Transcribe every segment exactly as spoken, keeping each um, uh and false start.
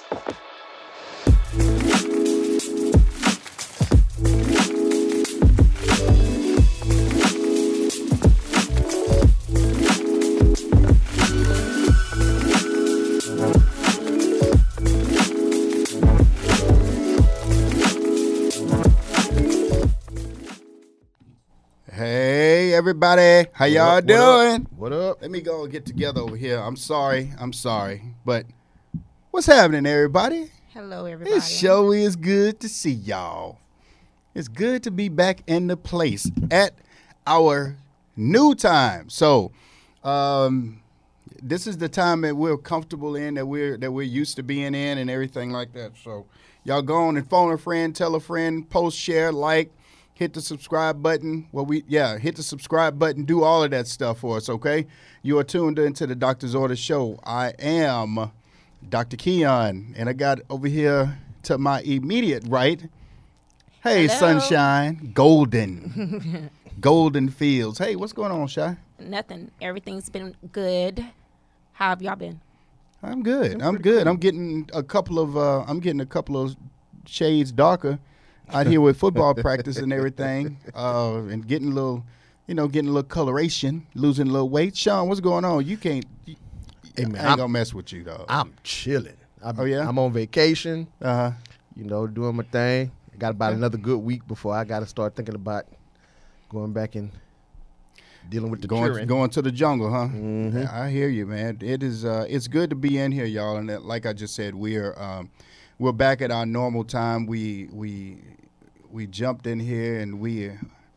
Everybody, how y'all what doing? Up? What up? Let me go and get together over here. I'm sorry. I'm sorry. But what's happening, everybody? Hello, everybody. It sure is good to see y'all. It's good to be back in the place at our new time. So, um, this is the time that we're comfortable in, that we're that we're used to being in, and everything like that. So, y'all go on and phone a friend, tell a friend, post, share, like. Hit the subscribe button. Well, we yeah, hit the subscribe button. Do all of that stuff for us, okay? You are tuned into the Doctor's Order Show. I am Doctor Keon, and I got over here to my immediate right. Hey, Hello. Sunshine, Golden, Golden Fields. Hey, what's going on, Shy? Nothing. Everything's been good. How have y'all been? I'm good. I'm good. Cool. I'm getting a couple of uh, I'm getting a couple of shades darker out here with football practice and everything, uh, and getting a little, you know, getting a little coloration, losing a little weight. Sean, what's going on? You can't. You, hey man, I ain't I'm, gonna mess with you, dog. I'm chilling. I'm, oh yeah, I'm on vacation. Uh huh. You know, doing my thing. I got about another good week before I got to start thinking about going back and dealing with the going children. going to the jungle, huh? Mm-hmm. Yeah, I hear you, man. It is. Uh, it's good to be in here, y'all. And that, like I just said, we are. Um, we're back at our normal time. We we. We jumped in here and we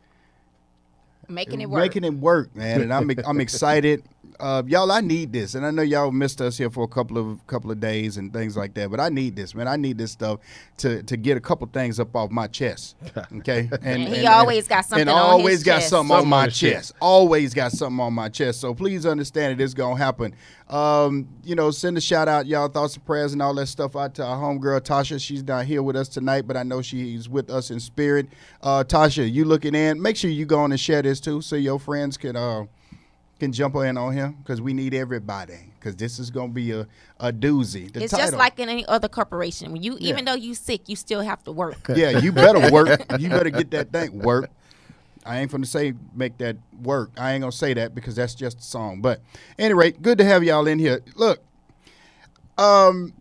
making it work. Making it work, man. And I'm I'm excited. Uh, y'all, I need this. And I know y'all missed us here for a couple of couple of days and things like that. But I need this, man. I need this stuff to, to get a couple things up off my chest. Okay? And, and he and, always got something and on always his got chest. something on my chest. chest. Always got something on my chest. So please understand it is gonna happen. Um, you know, send a shout out, y'all, thoughts and prayers and all that stuff out to our homegirl Tasha. She's not here with us tonight, but I know she's with us in spirit. Uh, Tasha, you looking in? Make sure you go on and share this too, so your friends can uh can jump in on here, because we need everybody, because this is gonna be a, a doozy. The it's title, just like in any other corporation. When you, Yeah. even though you sick, you still have to work. yeah, you better work. You better get that thing work. I ain't gonna say make that work. I ain't gonna say that because that's just a song. But at any rate, good to have y'all in here. Look, um,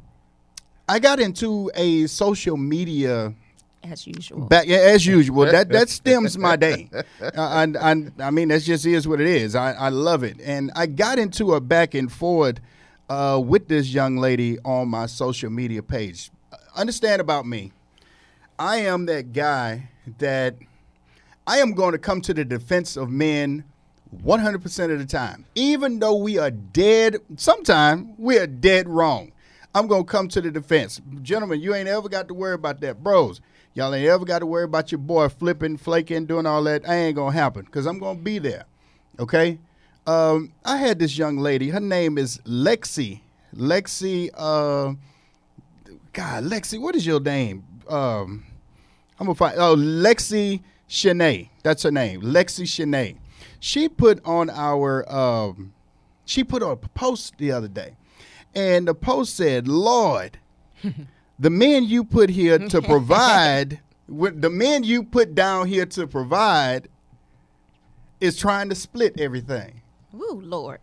I got into a social media As usual. back yeah, as usual. That that stems my day. Uh, and I, I mean, that just is what it is. I, I love it, and I got into a back and forth uh, with this young lady on my social media page. Understand about me, I am that guy that. I am going to come to the defense of men one hundred percent of the time. Even though we are dead, sometimes we are dead wrong. I'm going to come to the defense. Gentlemen, you ain't ever got to worry about that. Bros, y'all ain't ever got to worry about your boy flipping, flaking, doing all that. I ain't going to happen, because I'm going to be there, okay? Um, I had this young lady. Her name is Lexi. Lexi, uh, God, Lexi, what is your name? Um, I'm going to find, oh, Lexi Shanae, that's her name, Lexi Shanae. She put on our, um, she put on a post the other day, and the post said, "Lord, the men you put here to provide, with the men you put down here to provide, is trying to split everything." Ooh, Lord.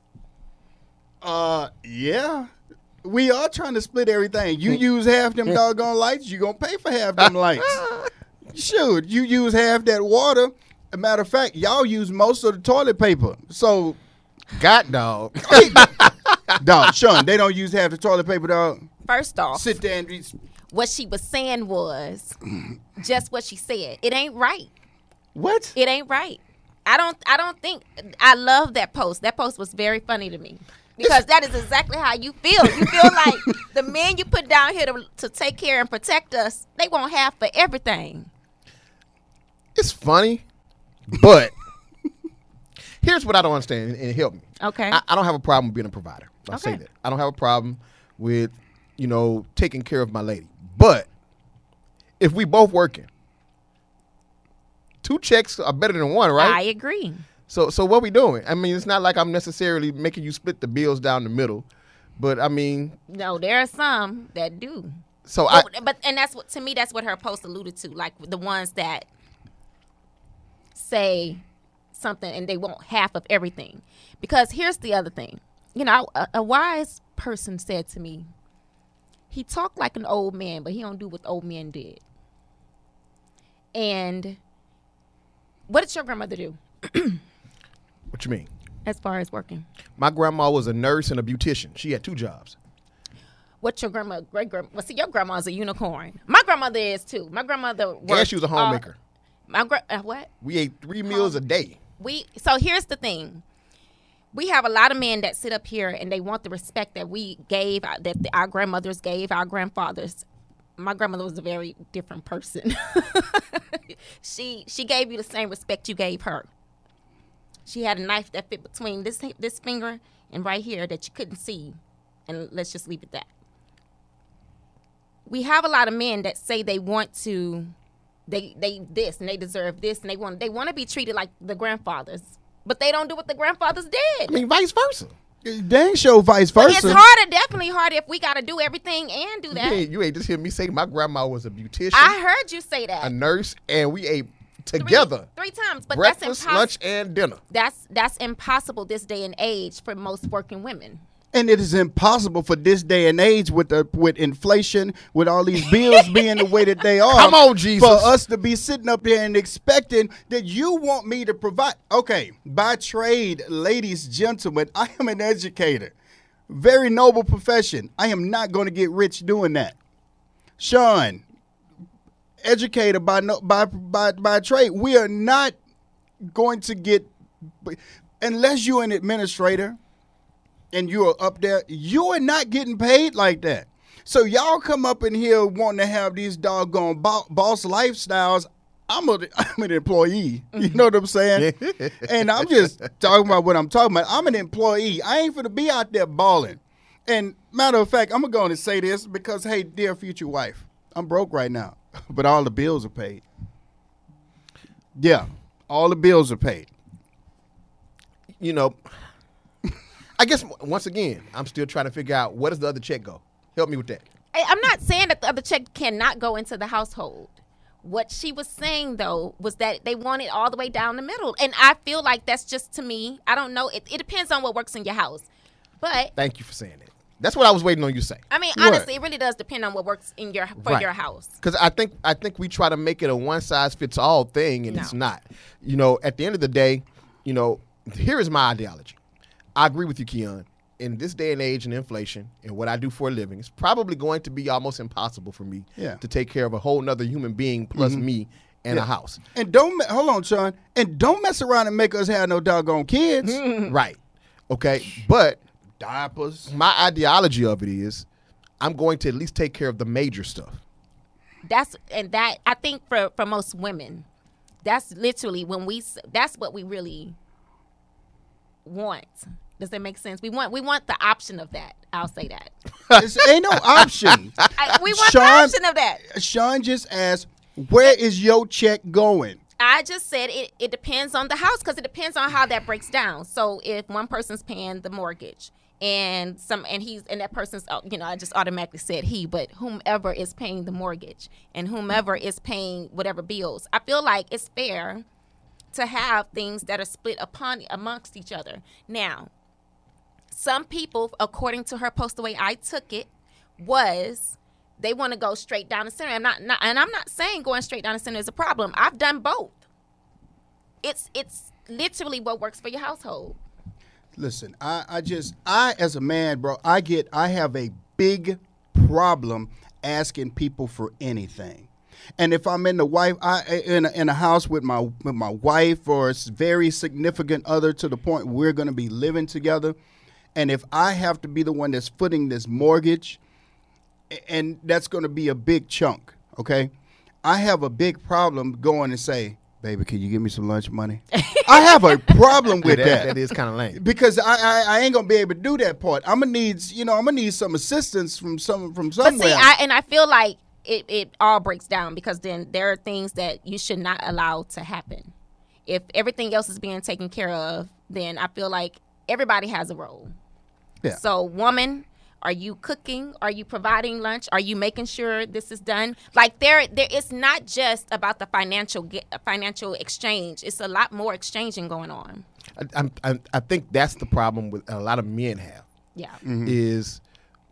Uh, yeah. We are trying to split everything. You use half them doggone lights, you gonna pay for half them lights. Shoot, you use half that water. As a matter of fact, y'all use most of the toilet paper. So, God, dog. dog, Sean, they don't use half the toilet paper, dog. First off, Sit there and be, what she was saying was just what she said. It ain't right. what? It ain't right. I don't I don't think I love that post. That post was very funny to me. Because that is exactly how you feel. You feel like the men you put down here to, to take care and protect us, they won't have for everything. It's funny, but here's what I don't understand, and, and help me. Okay. I, I don't have a problem with being a provider. I'll Okay. say that. I don't have a problem with, you know, taking care of my lady. But if we both working, two checks are better than one, right? I agree. So so what we doing? I mean, it's not like I'm necessarily making you split the bills down the middle, But I mean, No, there are some that do. so I But, but and that's what to me that's what her post alluded to, like the ones that say something and they want half of everything. Because here's the other thing. You know, a, a wise person said to me, he talked like an old man, but he don't do what old men did. And what did your grandmother do what you mean? as far as working? My grandma was a nurse and a beautician. She had two jobs. What your grandma, great grandma, well, see, your grandma's a unicorn. My grandmother is too. My grandmother worked. And she was a homemaker. Uh, my gra- uh, what? We ate three meals a day. We so here's the thing. We have a lot of men that sit up here and they want the respect that we gave, uh, that the, our grandmothers gave, our grandfathers. My grandmother was a very different person. she she gave you the same respect you gave her. She had a knife that fit between this this finger and right here that you couldn't see, and let's just leave it that. We have a lot of men that say they want to, they they this and they deserve this and they want they want to be treated like the grandfathers, but they don't do what the grandfathers did. I mean, vice versa. Dang show vice But versa. it's harder, definitely harder if we got to do everything and do You that. ain't, you ain't just hear me say my grandma was a beautician, I heard you say that a nurse, and we ate three, together three times, but breakfast, that's impossible. lunch, and dinner. That's that's impossible this day and age for most working women. And it is impossible for this day and age with the with inflation, with all these bills being the way that they are. Come on, Jesus. For us to be sitting up here and expecting that you want me to provide. Okay, by trade, ladies, gentlemen, I am an educator. Very noble profession. I am not going to get rich doing that. Sean, educator by no, by by by trade. We are not going to get, unless you're an administrator and you're up there, you are not getting paid like that. So y'all come up in here wanting to have these doggone bo- boss lifestyles. I'm a I'm an employee. You know what I'm saying? And I'm just talking about what I'm talking about. I'm an employee. I ain't finna be out there balling. And matter of fact, I'm gonna go on and say this because, hey, dear future wife, I'm broke right now, but all the bills are paid. Yeah, all the bills are paid. You know, I guess once again, I'm still trying to figure out where does the other check go. Help me with that. I, I'm not saying that the other check cannot go into the household. What she was saying, though, was that they want it all the way down the middle. And I feel like that's just, to me, I don't know. It, it depends on what works in your house. But, Thank you for saying that. That's what I was waiting on you to say. I mean, What? honestly, it really does depend on what works in your for Right. your house. Because I think I think we try to make it a one size fits all thing, and No. it's not. You know, at the end of the day, you know, here is my ideology. I agree with you, Keon. In this day and age and inflation and what I do for a living, it's probably going to be almost impossible for me Yeah. to take care of a whole nother human being plus me and Yeah. a house. And don't me- hold on, Sean. And don't mess around and make us have no doggone kids. Right. Okay. But Diapers. my ideology of it is I'm going to at least take care of the major stuff. That's and that I think for for most women, that's literally when we s- that's what we really want. Does that make sense? We want we want the option of that. I'll say that. It's, ain't no option. I, we want Sean- the option of that. Sean just asked, where is your check going? I just said it, it depends on the house because it depends on how that breaks down. So if one person's paying the mortgage and some and he's and that person's uh, you know I just automatically said he, but whomever is paying the mortgage and whomever is paying whatever bills, I feel like it's fair to have things that are split upon amongst each other. Now, some people, according to her post, the way I took it was they want to go straight down the center. I'm not, not, and I'm not saying going straight down the center is a problem. I've done both. It's it's literally what works for your household. Listen, I, I just, I as a man, bro, I get, I have a big problem asking people for anything. And if I'm in the wife, I in a, in a house with my with my wife or a very significant other to the point we're going to be living together, and if I have to be the one that's footing this mortgage, and that's going to be a big chunk, okay? I have a big problem going and say, baby, can you give me some lunch money? I have a problem with that, that. that is kind of lame. Because I, I I ain't gonna be able to do that part. I'm gonna need you know I'm gonna need some assistance from some from But somewhere. see, I, and I feel like it, it all breaks down because then there are things that you should not allow to happen. If everything else is being taken care of, then I feel like everybody has a role. Yeah. So woman, Are you cooking? Are you providing lunch? Are you making sure this is done? Like there, there. It's not just about the financial get, financial exchange. It's a lot more exchanging going on. I, I, I think that's the problem with a lot of men have. Yeah. Mm-hmm. Is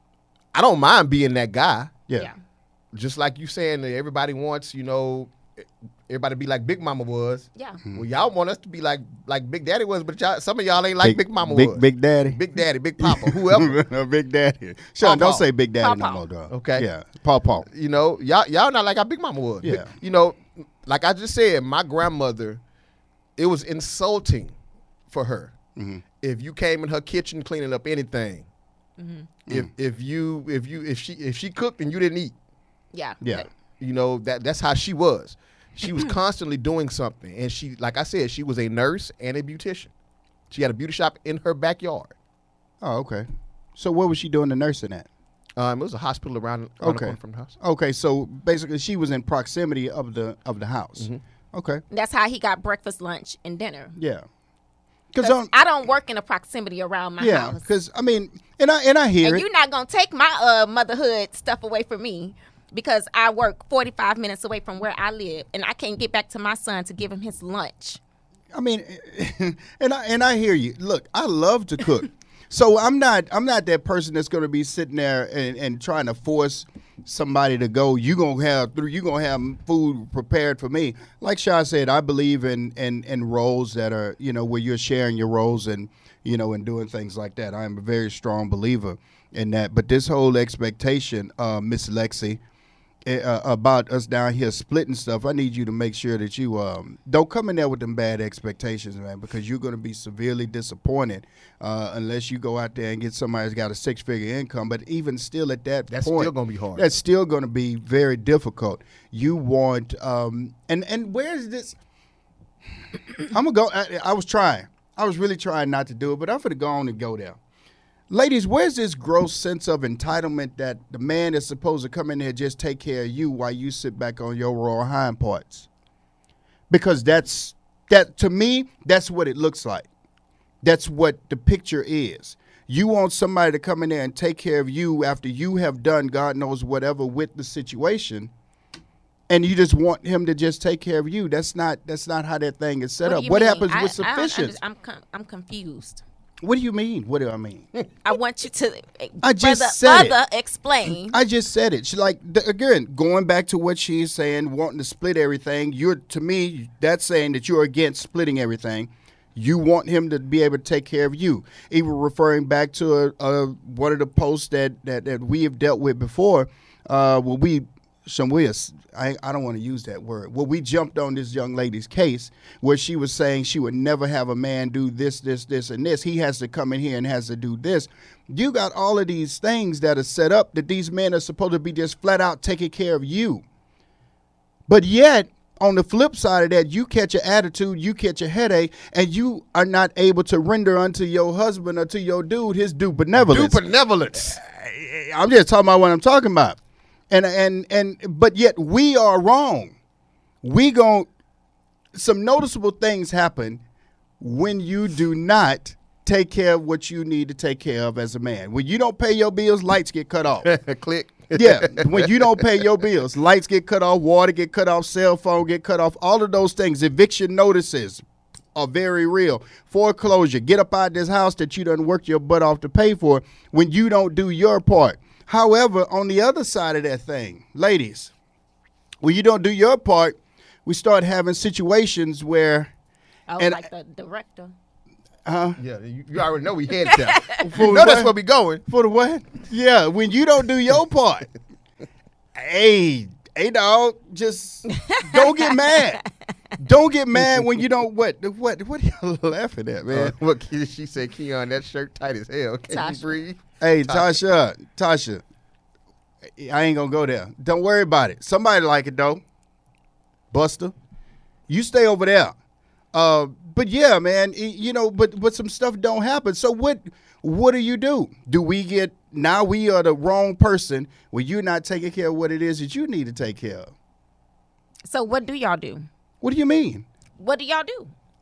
I don't mind being that guy. Yeah. Yeah. Just like you saying that everybody wants, you know, everybody to be like Big Mama was. Yeah. Well, y'all want us to be like like Big Daddy was, but y'all, some of y'all ain't like Big, Big Mama big, was. Big Daddy. Big Daddy, Big Papa, whoever. Big Daddy. Sean, don't Paw-paw. say Big Daddy no Paw-paw. more, dog. Okay. Yeah. Paw Paw. You know, y'all y'all not like how Big Mama was. Yeah. You know, like I just said, my grandmother, it was insulting for her Mm-hmm. if you came in her kitchen cleaning up anything. Mm-hmm. If if you if you if she if she cooked and you didn't eat, Yeah. Yeah. you know that that's how she was. She was constantly doing something, and she, like I said, she was a nurse and a beautician. She had a beauty shop in her backyard. Oh, okay. So what was she doing the nursing at? Um, it was a hospital around, around the Okay. corner from the house. Okay, so basically she was in proximity of the of the house. Mm-hmm. Okay. That's how he got breakfast, lunch, and dinner. Yeah. 'Cause Because I don't work in a proximity around my yeah, house. because I mean, and I and I hear And it. you're not gonna take my uh, motherhood stuff away from me because I work forty-five minutes away from where I live, and I can't get back to my son to give him his lunch. I mean, and I and I hear you. Look, I love to cook, so I'm not I'm not that person that's going to be sitting there and, and trying to force somebody to go. You gonna have you gonna have food prepared for me. Like Shah said, I believe in in in roles that are, you know, where you're sharing your roles and, you know, and doing things like that. I am a very strong believer in that. But this whole expectation, uh, Miss Lexi, uh, about us down here splitting stuff, I need you to make sure that you um, don't come in there with them bad expectations, man, because you're going to be severely disappointed uh, unless you go out there and get somebody that's got a six-figure income. But even still at that That's point, still gonna be hard. That's still going to be very difficult. You want um, and and where's this? I'm gonna go. I, I was trying. I was really trying not to do it, but I'm gonna go on and go there. Ladies, where's this gross sense of entitlement that the man is supposed to come in there and just take care of you while you sit back on your raw hind parts? Because that's that to me, that's what it looks like. That's what the picture is. You want somebody to come in there and take care of you after you have done God knows whatever with the situation, and you just want him to just take care of you. That's not that's not how that thing is set What do up. you What mean? happens I- with I don't sufficiency? under- I'm com- I'm confused. What do you mean? What do I mean? I want you to I just further, said it. further explain. I just said it. She like th- again going back to what she's saying, wanting to split everything. You're to me that's saying that you're against splitting everything. You want him to be able to take care of you. Even referring back to a, a, one of the posts that, that, that we have dealt with before, uh, where we some we I, I don't want to use that word. Well, we jumped on this young lady's case where she was saying she would never have a man do this, this, this, and this. He has to come in here and has to do this. You got all of these things that are set up that these men are supposed to be just flat out taking care of you. But yet, on the flip side of that, you catch an attitude, you catch a headache, and you are not able to render unto your husband or to your dude his due benevolence. Due benevolence. I'm just talking about what I'm talking about. And and and but yet we are wrong. We gon' some noticeable things happen when you do not take care of what you need to take care of as a man. When you don't pay your bills, lights get cut off. Click. Yeah, when you don't pay your bills, lights get cut off, water get cut off, cell phone get cut off, all of those things. Eviction notices are very real. Foreclosure, get up out of this house that you done worked your butt off to pay for when you don't do your part. However, on the other side of that thing, ladies, when you don't do your part, we start having situations where, Oh, and- like the director. huh? Yeah, you, you already know we headed there. For you know that's what? where we going. For the what? Yeah, when you don't do your part, hey, hey, dog, just don't get mad. Don't get mad when you don't. What? What? What are y'all laughing at, man? Uh, what she said, Keon, that shirt tight as hell. Can Tasha. you breathe? Hey, Tasha, Tasha, I ain't gonna go there. Don't worry about it. Somebody like it though. Buster, you stay over there. Uh, but yeah, man, y- you know, but but some stuff don't happen. So what? What do you do? Do we get now? We are the wrong person when you're not taking care of what it is that you need to take care of. So what do y'all do? What do you mean? What do y'all do?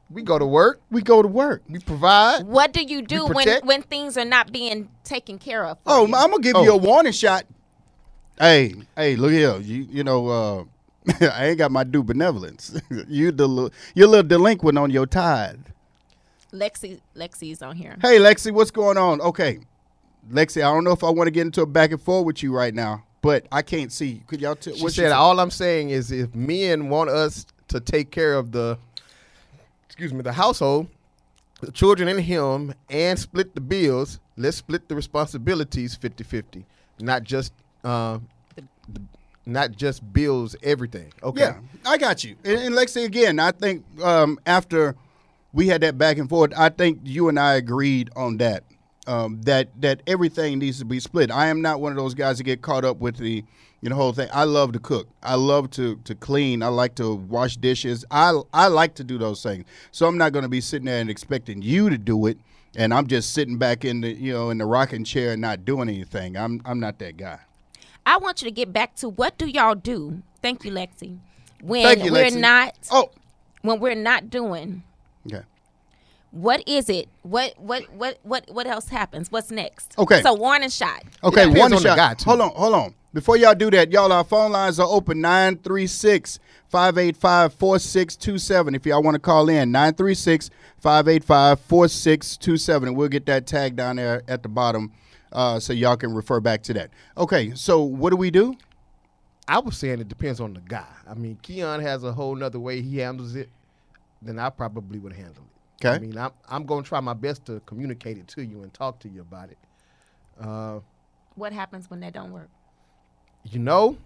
We go to work. We go to work. We provide. What do you do when, protect. when things are not being taken care of? for Oh, you? I'm gonna give Oh. you a warning shot. Hey, hey, look here. You you know, uh, I ain't got my due benevolence. you del- you're a little delinquent on your tithe. Lexi, Lexi's on here. Hey, Lexi, what's going on? Okay, Lexi, I don't know if I want to get into a back and forth with you right now, but I can't see. Could y'all tell? She said, all I'm saying is if men want us to take care of the, excuse me, the household, the children and him, and split the bills, let's split the responsibilities fifty-fifty, not just uh, the, not just bills, everything. Okay. Yeah, I got you. And, and Lexi, again, I think um, after we had that back and forth, I think you and I agreed on that. Um, that that everything needs to be split. I am not one of those guys that get caught up with the you know whole thing. I love to cook. I love to to clean. I like to wash dishes. I I like to do those things. So I'm not going to be sitting there and expecting you to do it, and I'm just sitting back in the you know in the rocking chair and not doing anything. I'm I'm not that guy. I want you to get back to what do y'all do? Thank you, Lexi. When Thank you, we're Lexi. not Oh, when we're not doing, okay. what is it? What what what what what else happens? What's next? Okay. So warning shot. Okay, depends one on the shot. guy, too. Hold on, hold on. Before y'all do that, y'all, our phone lines are open nine three six, five eight five, four six two seven. If y'all want to call in, nine three six, five eight five, four six two seven. And we'll get that tag down there at the bottom uh, so y'all can refer back to that. Okay, so what do we do? I was saying it depends on the guy. I mean, Keon has a whole nother way he handles it than I probably would handle it. Okay. I mean, I'm, I'm going to try my best to communicate it to you and talk to you about it. Uh, What happens when that don't work? you know,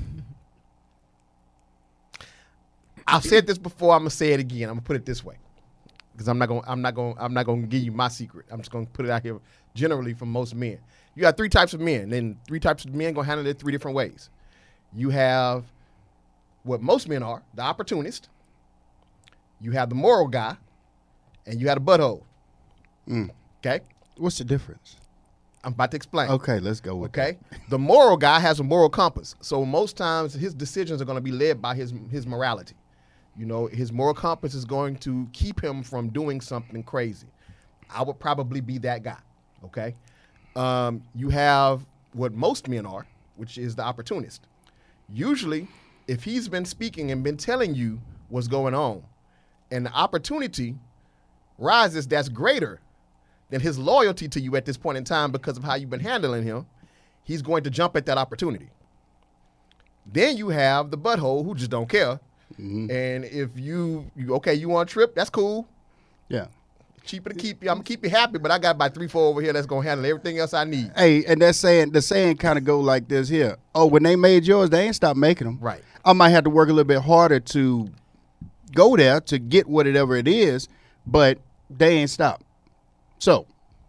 I've said this before. I'm gonna say it again. I'm gonna put it this way, because I'm not gonna, I'm not gonna, I'm not gonna give you my secret. I'm just gonna put it out here generally for most men. You got three types of men, and three types of men gonna handle it three different ways. You have what most men are, the opportunist. You have the moral guy, and you have the butthole. Mm. Okay, What's the difference? I'm about to explain. Okay, let's go with Okay, the moral guy has a moral compass, so most times his decisions are going to be led by his his morality. You know, his moral compass is going to keep him from doing something crazy. I would probably be that guy. Okay, um, you have what most men are, which is the opportunist. Usually, if he's been speaking and been telling you what's going on, and the opportunity rises that's greater than his loyalty to you at this point in time because of how you've been handling him, he's going to jump at that opportunity. Then you have the butthole who just don't care. Mm-hmm. And if you, you, okay, you want a trip, that's cool. Yeah. Cheaper to keep you. I'm going to keep you happy, but I got about three, four over here that's going to handle everything else I need. Hey, and that saying, the saying kind of go like this here. Oh, when they made yours, they ain't stopped making them. Right. I might have to work a little bit harder to go there to get whatever it is, but they ain't stopped. So,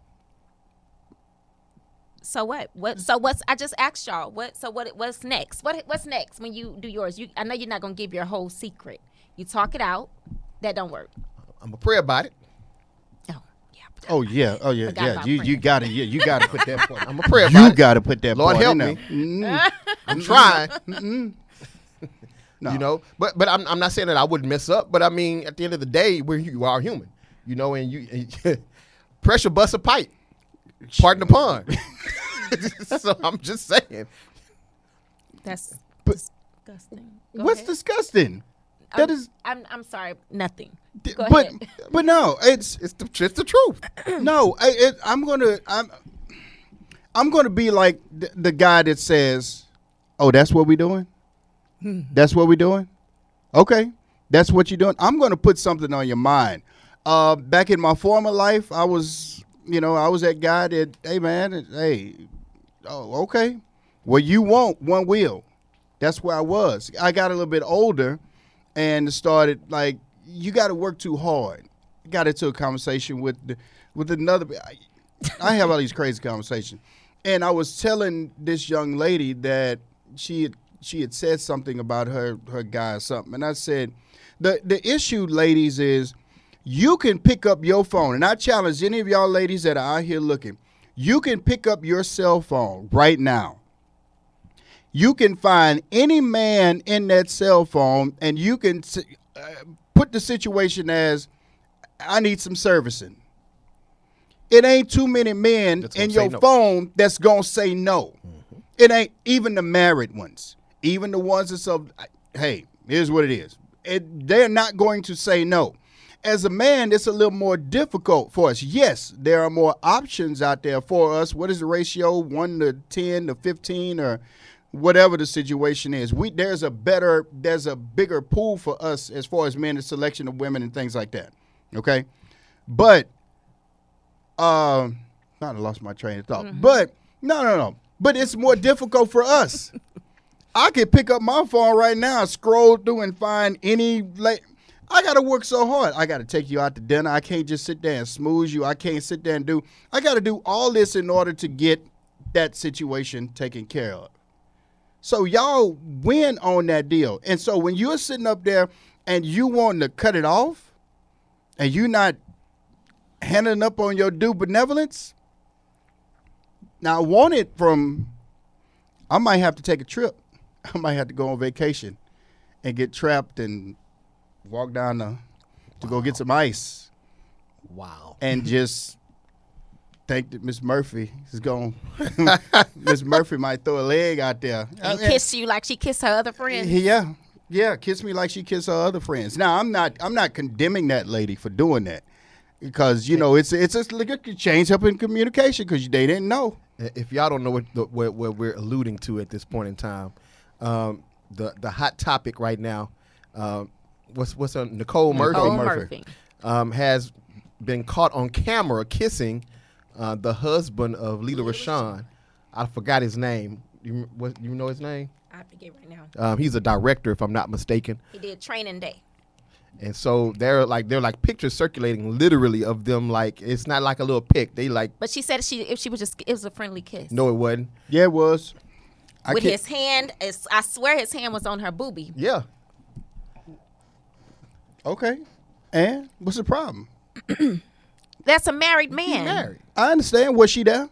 So what? What? So what's? I just asked y'all. What? So what? What's next? What? What's next when you do yours? You. I know you're not gonna give your whole secret. You talk it out. That don't work. I'm going to pray about it. Oh yeah. but- oh yeah, oh yeah, Forgot yeah. about You you praying. gotta yeah, you gotta put that part. I'm going to pray about You it. gotta put that Lord part help in there. me. Mm, I'm trying. no. You know, but but I'm I'm not saying that I wouldn't mess up, but I mean, at the end of the day, we're you are human, you know, and you pressure busts a pipe, pardon the pun. So I'm just saying, That's But- disgusting. Go What's ahead. disgusting? That I'm, is, I'm. I'm sorry. Nothing. d- Go but ahead. but no, it's it's the it's the truth. no. I, it, I'm gonna I'm I'm gonna be like the, the guy that says, "Oh, that's what we doing. That's what we doing. Okay, that's what you're doing." I'm gonna put something on your mind. Uh, back in my former life, I was, you know, I was that guy that, hey man, hey, oh, okay, well you want one wheel. That's where I was. I got a little bit older and started like, you got to work too hard. Got into a conversation with the, with another. I, I have all these crazy conversations, and I was telling this young lady that she had she had said something about her her guy or something, and I said, the the issue, ladies, is you can pick up your phone, and I challenge any of y'all ladies that are out here looking. You can pick up your cell phone right now. You can find any man in that cell phone, and you can uh, put the situation as, I need some servicing. It ain't too many men That's gonna in say your no. phone that's going to say no. Mm-hmm. It ain't even the married ones. Even the ones that's of, hey, here's what it is. It, they're not going to say no. As a man, it's a little more difficult for us. Yes, there are more options out there for us. What is the ratio? one to ten to fifteen or whatever the situation is. We there's a better, there's a bigger pool for us as far as men, the selection of women and things like that. Okay? But Um, I lost my train of thought. Mm-hmm. But no, no, no. But it's more difficult for us. I could pick up my phone right now, scroll through, and find any. Like, I got to work so hard. I got to take you out to dinner. I can't just sit there and smooze you. I can't sit there and do. I got to do all this in order to get that situation taken care of. So y'all win on that deal. And so when you're sitting up there and you wanting to cut it off, and you're not handing up on your due benevolence. Now, I want it from, I might have to take a trip. I might have to go on vacation and get trapped and walk down the, to wow. go get some ice. Wow. And just think that Miss Murphy is going, Miss Murphy might throw a leg out there. And I, kiss you like she kissed her other friends. Yeah. Yeah. Kiss me like she kissed her other friends. Now, I'm not, I'm not condemning that lady for doing that. Because, you know, it's it's a, like a change up in communication because they didn't know. If y'all don't know what, the, what, what we're alluding to at this point in time, um, the the hot topic right now, um, what's what's her, Nicole Murphy, Nicole Murphy. Um, has been caught on camera kissing uh, the husband of Lela Rochon. I forgot his name. You what, you know his name? I forget right now. Um, he's a director, if I'm not mistaken. He did Training Day. And so they're like they're like pictures circulating literally of them, like it's not like a little pic. They like. But she said she if she was just it was a friendly kiss. No, it wasn't. Yeah, it was. I With his hand, it's, I swear his hand was on her boobie. Yeah. Okay. And what's the problem? That's a married man. He's married. I understand. Was she there?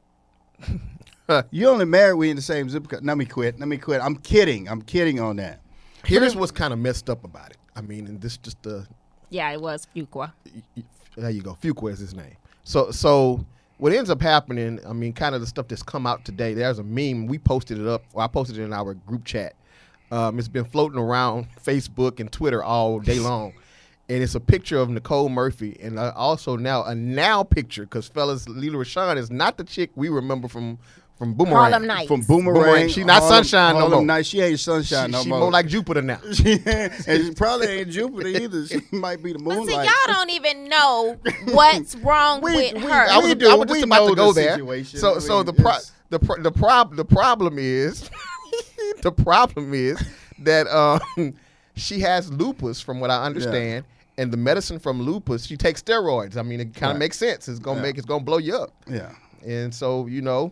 You only married we in the same zip code. Let me quit. Let me quit. I'm kidding. I'm kidding on that. Here's what's kind of messed up about it. I mean, and this just the. Uh, yeah, it was Fuqua. There you go. Fuqua is his name. So, so what ends up happening, I mean, kind of the stuff that's come out today, there's a meme. We posted it up, or I posted it in our group chat. Um, it's been floating around Facebook and Twitter all day long. And it's a picture of Nicole Murphy and uh, also now a now picture because, fellas, Lela Rochon is not the chick we remember from From Boomerang. Harlem Nights. From Boomerang. Boomerang. She not Harlem, Sunshine Harlem no more. Nights. She ain't Sunshine she, no she more. more like Jupiter now. and she probably ain't Jupiter either. She might be the But moonlight. see, y'all don't even know what's wrong We- with we- her. I was, We I do. was just We about know to go the there. situation. So, I so mean, the pro, it's- the pro, the prob, the problem is, the problem is that um, she has lupus, from what I understand, and the medicine from lupus, she takes steroids. I mean, it kind of Right. makes sense. It's gonna Yeah. make, it's gonna blow you up. Yeah. And so, you know,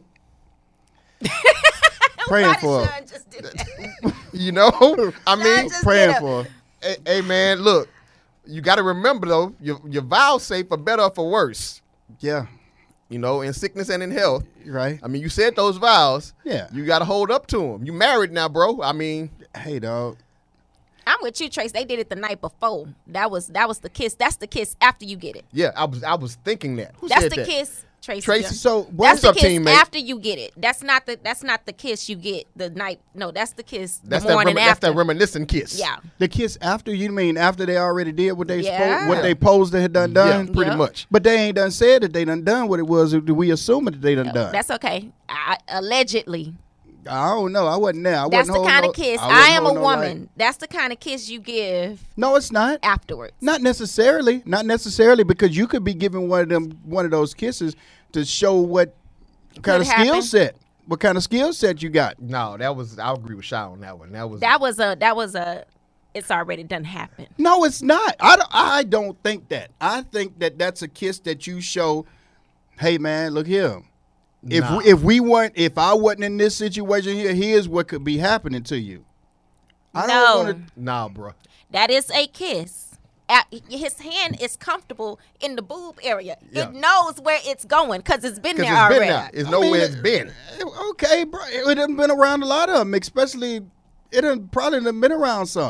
Praying Why for did her. Sean just do that? you know, I Sean mean, just Praying did a- for her. hey, hey, man, look, you got to remember though, your your vows say for better or for worse. Yeah. You know, in sickness and in health. Right. I mean, you said those vows. Yeah. You got to hold up to them. You married now, bro. I mean, Hey, dog. I'm with you, Trace. They did it the night before. That was that was the kiss. That's the kiss after you get it. yeah, I was I was thinking that. Who That's said the that? kiss, Tracy. Tracy. So That's what's the up, kiss teammate? after you get it. That's not the that's not the kiss you get the night. No, that's the kiss That's the that. morning Remi- that's after. that reminiscent kiss. Yeah. the kiss after? You mean after they already did what they Yeah. spoke, what they posed they had done Yeah, done? pretty Yeah. much. But they ain't done said that they done done what it was. Do we assume that they done done? That's okay. I, allegedly. I don't know. I wasn't there. I That's wasn't the holding kind no- of kiss. I I, wasn't am a holding no woman. light. That's the kind of kiss you give No, it's not. afterwards. Not necessarily. Not necessarily, because you could be giving one of them one of those kisses to show what kind of skill happen. set, what kind of skill set you got. No, that was. I agree with Shy on that one. That was. That was a that was a it's already done happened. No, it's not. I don't, I don't think that. I think that that's a kiss that you show. Hey, man, look here. If Nah. we, if we weren't, if I wasn't in this situation here, here's what could be happening to you. I No. don't want to. nah, bro. That is a kiss. At- His hand is comfortable in the boob area. Yeah. It knows where it's going because it's been Because there it's already. been there. It's I nowhere mean, it's been. Okay, bro. It done been around a lot of them, especially it done probably done been around some.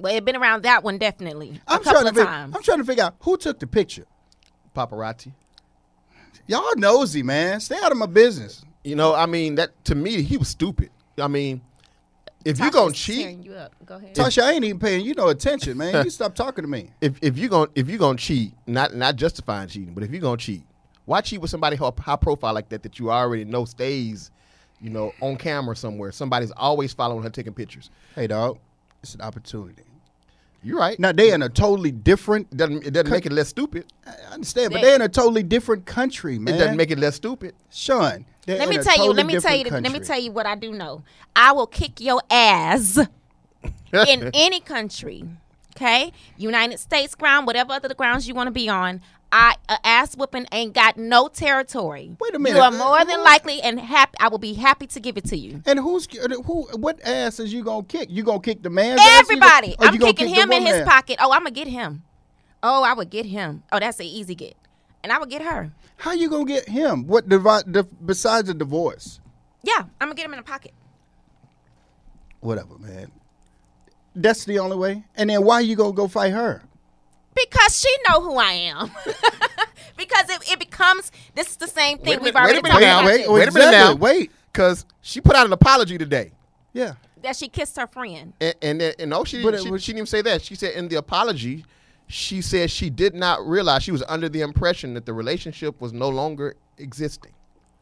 Well, it been around that one definitely. A I'm couple trying to of fig- times. I'm trying to figure out who took the picture. Paparazzi. Y'all nosy, man. Stay out of my business. You know, I mean, that to me, he was stupid. I mean, if you Tasha's gonna cheat, tearing you up. Go ahead. Tasha, I ain't even paying you no attention, man. You stop talking to me. if if you gonna if you gonna cheat, not not justifying cheating, but if you gonna cheat, why cheat with somebody high high profile like that that you already know stays, you know, on camera somewhere? Somebody's always following her, taking pictures. Hey, dog, it's an opportunity. You're right. Now they in a totally different. It doesn't it doesn't make it less stupid. I understand, but They- they in a totally different country, man. It doesn't make it less stupid. Sean. they're Let in me a tell you. totally Let me tell you. different Let me country. tell you what I do know. I will kick your ass in any country. Okay, United States ground, whatever other grounds you want to be on. I a ass whooping ain't got no territory. Wait a minute. You are more than likely and happy. I will be happy to give it to you. And who's who? What ass is you gonna kick? You gonna kick the man's ass? Everybody. You gonna- or I'm you gonna kicking kick the him in woman his ass? pocket. Oh, I'm gonna get him. Oh, I would get him. Oh, that's an easy get. And I would get her. How you gonna get him? What divi- the, besides the divorce? Yeah, I'm gonna get him in the pocket. Whatever, man. That's the only way. And then why you gonna go fight her? Because she know who I am. Because it, it becomes, this is the same thing Wait a we've minute, already wait a talked minute now, about. wait, this. wait. Wait a minute Exactly. now. Wait. Because she put out an apology today. Yeah. That she kissed her friend. And and, then- and no, she But didn't, it she, was- she didn't even say that. She said in the apology, she said she did not realize, she was under the impression that the relationship was no longer existing.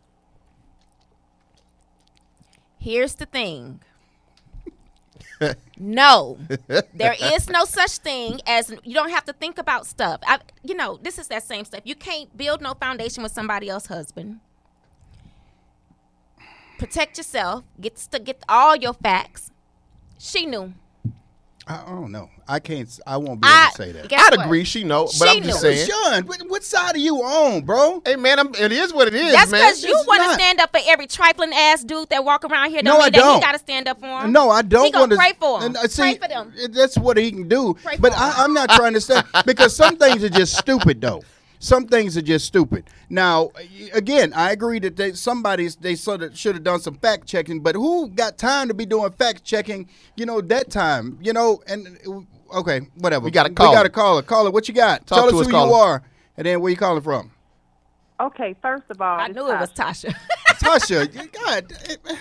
Here's the thing. No, there is no such thing as, you don't have to think about stuff. I, you know, this is that same stuff. You can't build no foundation with somebody else's husband. Protect yourself. Get st- get all your facts. She knew. I don't know. I can't. I won't be able I, to say that. guess I'd what? agree, she know, but She I'm just knew. saying. Sean, what, what side are you on, bro? Hey man, I'm, it is what it is, That's man. because you It's want to not. stand up for every trifling ass dude that walk around here. Don't No, mean I that don't. he got to stand up for him. No, I don't He gonna want to pray for 'em. And, uh, see, Pray for them. it- That's what he can do. Pray but for I, 'em. I'm not trying to say because some things are just stupid, though. Some things are just stupid. Now, again, I agree that they somebody's they sort of should have done some fact checking, but who got time to be doing fact checking? You know, that time. You know, and okay, whatever. We got a We caller. got a caller. Caller, what you got? Talk Tell to us us, who caller. you are, and then where you calling from. Okay, first of all, I this knew it was Tasha. Tasha. Tasha, you- God. eh,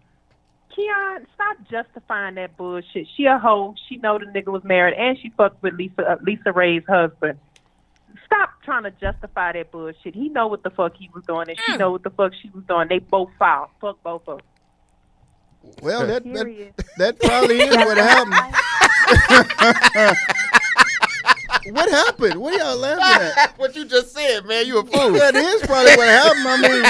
Keon, stop justifying that bullshit. She a hoe. She know the nigga was married, and she fucked with Lisa uh, Lisa Ray's husband. Stop trying to justify that bullshit. He know what the fuck he was doing, and she know what the fuck she was doing. They both foul. Fuck both of them. Well, that, Period. that that probably is what happened. What happened? What are y'all laughing at? what you just said, man, you a fool. That is probably what happened. I mean,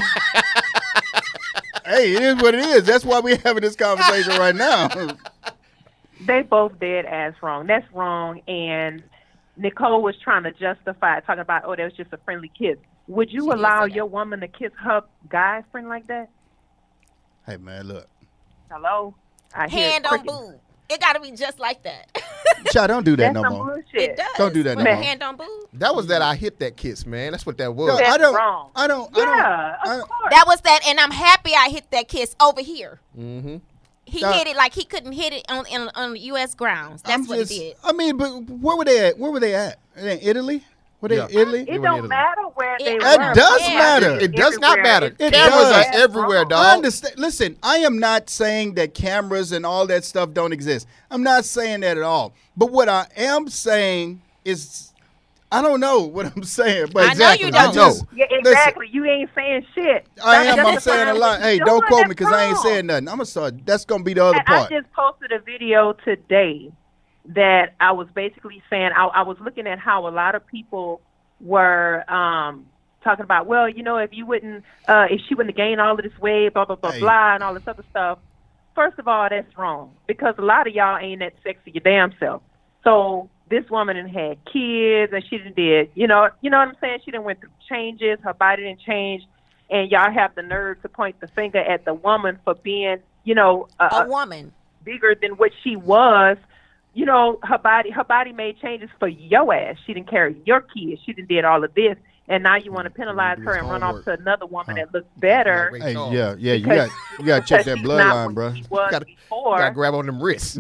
hey, it is what it is. That's why we're having this conversation right now. They both dead ass wrong. That's wrong. And Nicole was trying to justify it, talking about, oh, that was just a friendly kiss. Would you She did allow say that. your woman to kiss her guy friend like that? Hey, man, look. Hello? I hear Hand on crickets. boob. It got to be just like that. Child, don't do that That's no some more. bullshit. It does. Don't do that But no more. hand on boob. That was that I hit that kiss, man. That's what that was. No, That's I don't. wrong. I don't. Yeah, I don't. I of don't course. That was that, and I'm happy I hit that kiss over here. Mm-hmm. He Uh, hit it like he couldn't hit it on in, on U S grounds. That's I'm what just, he did. I mean, but where were they at? Where were they at? Are they in Italy? Were they Yeah. in Italy? It They were in don't Italy. matter where they It- were. That does Yeah. matter. It does not Everywhere. matter. It Cameras does. are everywhere, I dog. understand. Listen, I am not saying that cameras and all that stuff don't exist. I'm not saying that at all. But what I am saying is, I don't know what I'm saying. But I know exactly, you don't. just- Yeah, listen, exactly. You ain't saying shit. I Stop am. I'm saying a justifying lot. what Hey, you're don't doing. quote me That's because I ain't wrong. saying nothing. I'm gonna start. That's gonna be the other I, I part. just posted a video today that I was basically saying I, I was looking at how a lot of people were um, talking about, well, you know, if you wouldn't, uh, if she wouldn't have gained all of this weight, blah, blah, blah, Hey. blah, and all this other stuff. First of all, that's wrong because a lot of y'all ain't that sexy your damn self. So this woman done had kids and she done did, you know, you know what I'm saying? She done went through changes. Her body didn't change. And y'all have the nerve to point the finger at the woman for being, you know, a, A woman. bigger than what she was. You know, her body her body made changes for your ass. She didn't carry your kids. She didn't did all of this. and now you want to penalize do her his and run off homework. to another woman Huh. that looks better. Like Hey, Charles. yeah, yeah, you because- got you got to check because that she's not bloodline, what bro. she was Gotta- before. Got to grab on them wrists.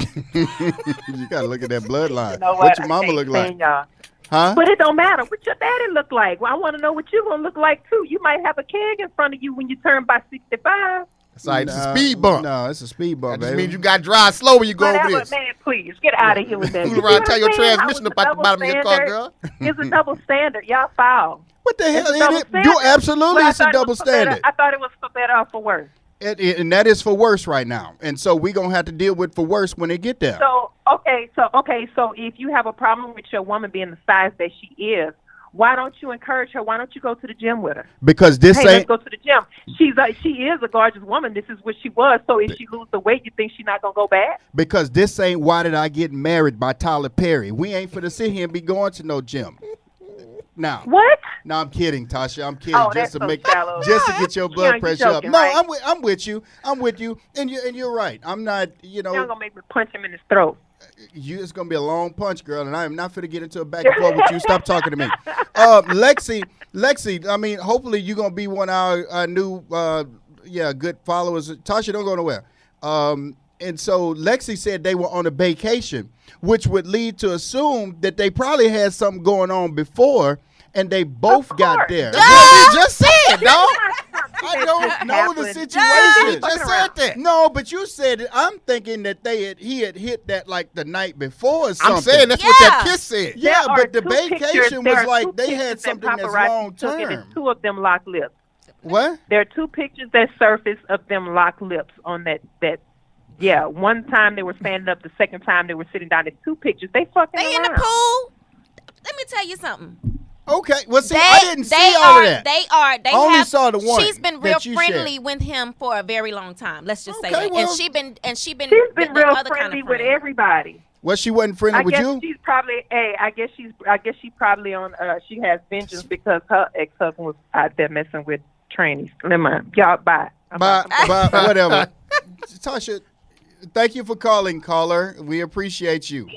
You got to look at that bloodline. You know what? what? your I mama can't look like? stand y'all. Huh? But it don't matter what your daddy look like. Well, I want to know what you're gonna look like too. You might have a keg in front of you when you turn by sixty-five. It's like it's a Nah, speed bump. No, it's a speed bump, That just baby. means you got to drive slow when you go Whatever, over this. man, please get out of here with that. Fool You around, know tell what your I'm saying? transmission How about the it's a bottom of your car, double girl. standard. It's a double standard. Y'all foul. What the hell? It's a It, double it, standard. you absolutely Well, I it's a thought it double was for better- standard. I thought it was for better or for worse. It, it, and that is for worse right now. And so we're going to have to deal with for worse when they get there. So okay, so okay, so if you have a problem with your woman being the size that she is, why don't you encourage her? Why don't you go to the gym with her? because this Hey, let's ain't go to the gym. She's a, she is a gorgeous woman. This is what she was. So if she lose the weight, you think she's not gonna go back? because this ain't Why Did I Get Married by Tyler Perry. We ain't for to sit here and be going to no gym. Now, What? no, I'm kidding, Tasha. I'm kidding Oh, just that's to so make shallow. just to get your Yeah, blood you pressure joking, up. No, right? I'm with, I'm with you. I'm with you, and you and you're right. I'm not. You know, You're gonna make me punch him in his throat. you it's gonna be a long punch, girl, and I am not finna get into a back and forth with you. Stop talking to me. Uh, Lexi, Lexi. I mean, hopefully you're gonna be one of our, our new, uh, yeah, good followers. Tasha, don't go nowhere. Um, and so Lexi said they were on a vacation, which would lead to assume that they probably had something going on before, and they both Of got course. there. That's what we just said, dog. I don't know the Happened. situation. You just said that. No, but you said it. I'm thinking that they had he had hit that like the night before or something. I'm saying that's what that Yeah. kiss said. Yeah, There are but the two vacation pictures- there was are like two they pictures had that something that's paparazzi long took, and it's term. two of them locked lips. What? There are two pictures that surfaced of them locked lips on that that. Yeah, one time they were standing up. The second time they were sitting down. There's two pictures. They fucking They in the around. pool. Let me tell you something. Okay. Well, see, they, I didn't they see are, all of that. They are. They I only have, saw the one She's been that real you friendly shared. with him for a very long time. Let's just say Okay, that. well- and she been and she been. She's been the real other kind friendly of with friend. everybody. Well, she wasn't friendly I with guess you. she's probably. Hey, I guess she's. I guess she probably on. Uh, she has vengeance because her ex husband was out there messing with trainees. Never mind. Y'all bye. I'm Bye, out. bye, whatever. Tasha, thank you for calling, caller. We appreciate you.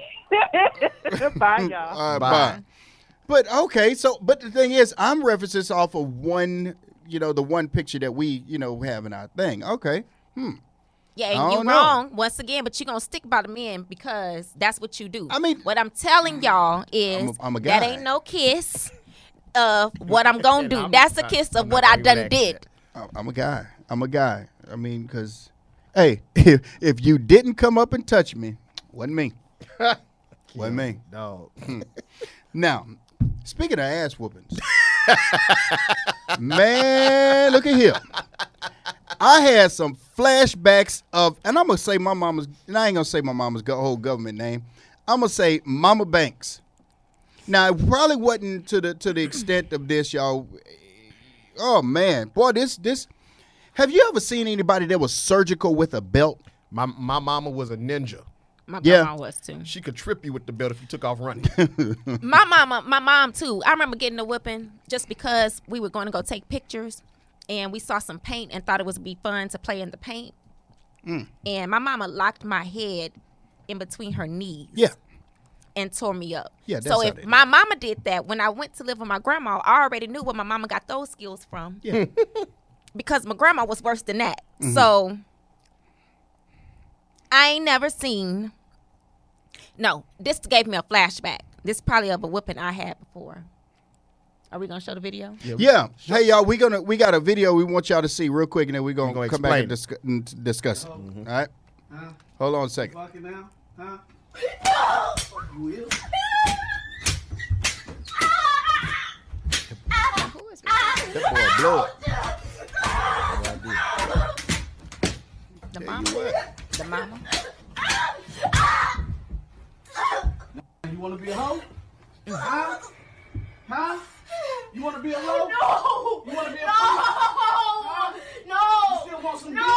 Bye, y'all. All right, Bye. bye. But okay, so but the thing is, I'm referencing this off of one, you know, the one picture that we, you know, have in our thing. Okay. Hmm. Yeah, I and don't you're know. wrong once again, but you're gonna stick by the men because that's what you do. I mean- what I'm telling y'all is I'm a- I'm a that guy. ain't no kiss of what I'm gonna do. I'm- That's a I'm- kiss I'm of not what gonna I done relax did. that. I'm- I'm a guy. I'm a guy. I mean, because, hey, if, if you didn't come up and touch me, wasn't me. Wasn't me. No. Now, speaking of ass whoopings, man, look at here. I had some flashbacks of, and I'm gonna say my mama's, and I ain't gonna say my mama's go- whole government name. I'm gonna say Mama Banks. Now, it probably wasn't to the to the extent of this, y'all. Oh man, boy, this this. Have you ever seen anybody that was surgical with a belt? My my mama was a ninja. My Yeah. grandma was too. She could trip you with the belt if you took off running. My mama, my mom too. I remember getting a whipping just because we were going to go take pictures, and we saw some paint and thought it would be fun to play in the paint. Mm. And my mama locked my head in between her knees. Yeah. And tore me up. Yeah, that's so how if they my mama did that, when I went to live with my grandma, I already knew where my mama got those skills from. Yeah. Because my grandma was worse than that. Mm-hmm. So I ain't never seen. No, this gave me a flashback. This probably of a whipping I had before. Are we gonna show the video? Yeah. Hey y'all, we gonna we got a video we want y'all to see real quick, and then we gonna, gonna come back and, explain discuss, and discuss it. All right. Huh? Hold on a second. Fucking now? Huh? You will? Who is That boy blood. the mama? The mama? You want to be a hoe? Huh? Huh? You want to be a hoe? No! You want to be a No! hoe? No! You still want some No!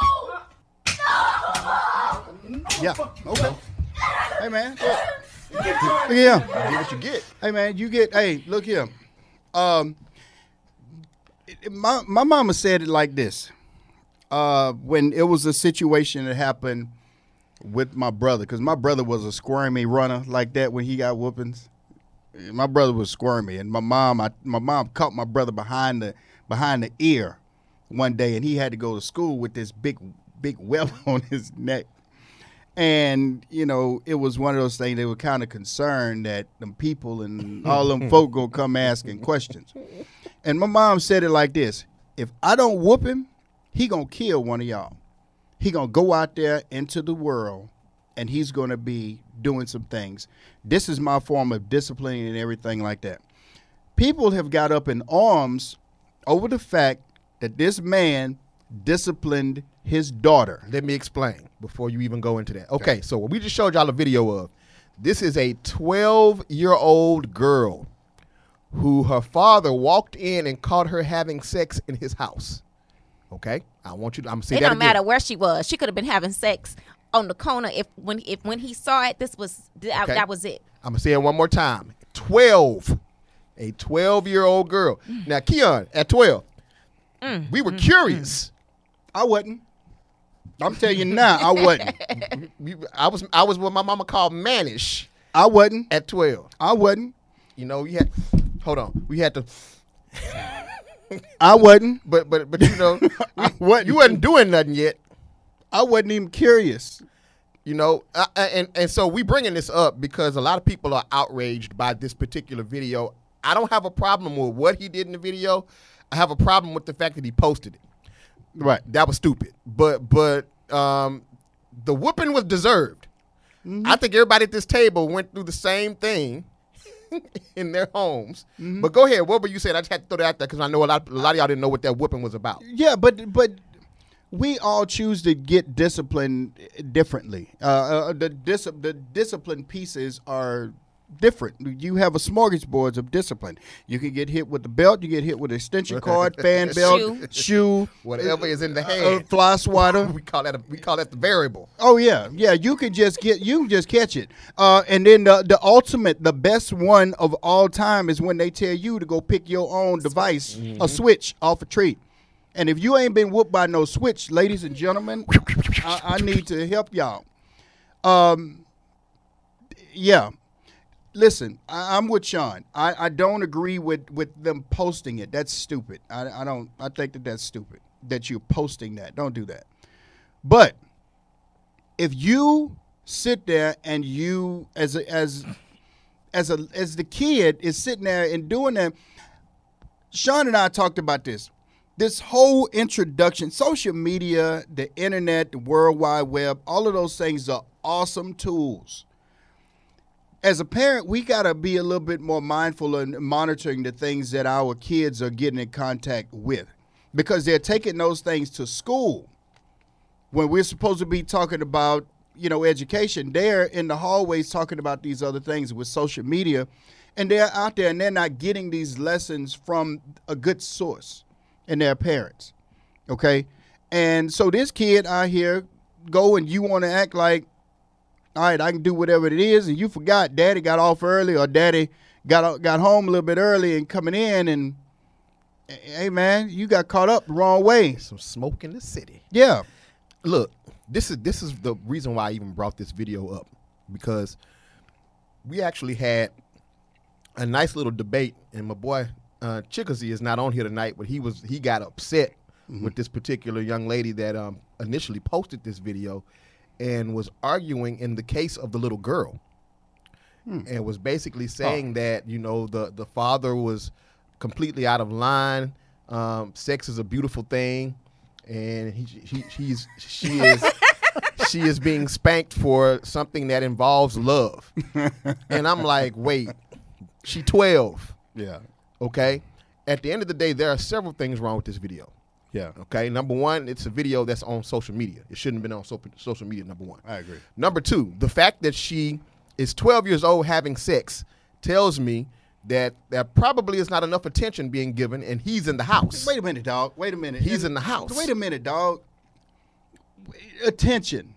dick? Yeah. Okay. Hey man. Look. Look at him. Get what you get. Hey man, you get. Hey, look here. Um, it- it- my my mama said it like this. Uh, when it was a situation that happened with my brother, because my brother was a squirmy runner like that when he got whoopings. my brother was squirmy, and my mom, I, my mom caught my brother behind the behind the ear one day, and he had to go to school with this big big welt on his neck. And, you know, it was one of those things, they were kind of concerned that them people and all them folk going to come asking questions. And my mom said it like this: if I don't whoop him, he going to kill one of y'all. He going to go out there into the world, and he's going to be doing some things. This is my form of discipline and everything like that. People have got up in arms over the fact that this man disciplined his daughter. Let me explain before you even go into that. Okay, okay. So what we just showed y'all a video of, this is a twelve-year-old girl who her father walked in and caught her having sex in his house. Okay? I want you to, I'm going to say that again. It don't matter where she was. She could have been having sex on the corner if when if when he saw it, this was that, okay. that was it. I'm going to say it one more time. twelve. A twelve-year-old girl. Mm. Now, Keon, at twelve, mm. we were mm. curious. Mm. I wasn't. I'm telling you now, I wasn't. I was I was what my mama called mannish. I wasn't. At twelve. I wasn't. You know, we had, hold on, we had to. I wasn't. But, but, but you know, we, wasn't. You wasn't doing nothing yet. I wasn't even curious. You know, uh, and, and so we bringing this up because a lot of people are outraged by this particular video. I don't have a problem with what he did in the video. I have a problem with the fact that he posted it. Right. That was stupid. But but um, the whooping was deserved. Mm-hmm. I think everybody at this table went through the same thing in their homes. Mm-hmm. But go ahead. What were you saying? I just had to throw that out there because I know a lot, a lot of y'all didn't know what that whooping was about. Yeah, but but we all choose to get disciplined differently. Uh, uh, the, dis- the discipline pieces are different. You have a smorgasbord of discipline. You can get hit with the belt. You get hit with an extension cord, fan belt, shoe, shoe whatever is in the hand. Uh, fly swatter. we call that a, we call that the variable. Oh yeah, yeah. You can just get you can just catch it. Uh, and then the the ultimate, the best one of all time is when they tell you to go pick your own device, mm-hmm. a switch off a tree. And if you ain't been whooped by no switch, ladies and gentlemen, I, I need to help y'all. Um, yeah. Listen, I, I'm with Sean. I, I don't agree with, with them posting it. That's stupid. I, I don't. I think that that's stupid that you're posting that. Don't do that. But if you sit there and you, as a, as as a as the kid is sitting there and doing that, Sean and I talked about this. This whole introduction, social media, the internet, the World Wide Web, all of those things are awesome tools. As a parent, we got to be a little bit more mindful in monitoring the things that our kids are getting in contact with, because they're taking those things to school. When we're supposed to be talking about, you know, education, they're in the hallways talking about these other things with social media, and they're out there and they're not getting these lessons from a good source in their parents, okay? And so this kid out here go and you want to act like, all right, I can do whatever it is, and you forgot daddy got off early or daddy got got home a little bit early and coming in, and, hey, man, you got caught up the wrong way. Some smoke in the city. Yeah. Look, this is this is the reason why I even brought this video up, because we actually had a nice little debate, and my boy uh, Chickasee is not on here tonight, but he was he got upset mm-hmm. with this particular young lady that um, initially posted this video and was arguing in the case of the little girl, hmm. and was basically saying oh. that, you know, the, the father was completely out of line. Um, sex is a beautiful thing, and he, he he's she is she is being spanked for something that involves love. And I'm like, wait, she twelve. Yeah. Okay. At the end of the day, there are several things wrong with this video. Yeah. Okay. Number one, it's a video that's on social media. It shouldn't have been on so- social media, number one. I agree. Number two, the fact that she is twelve years old having sex tells me that there probably is not enough attention being given, and he's in the house. Wait a minute, dog. Wait a minute. He's in the house. Wait a minute, dog. Attention.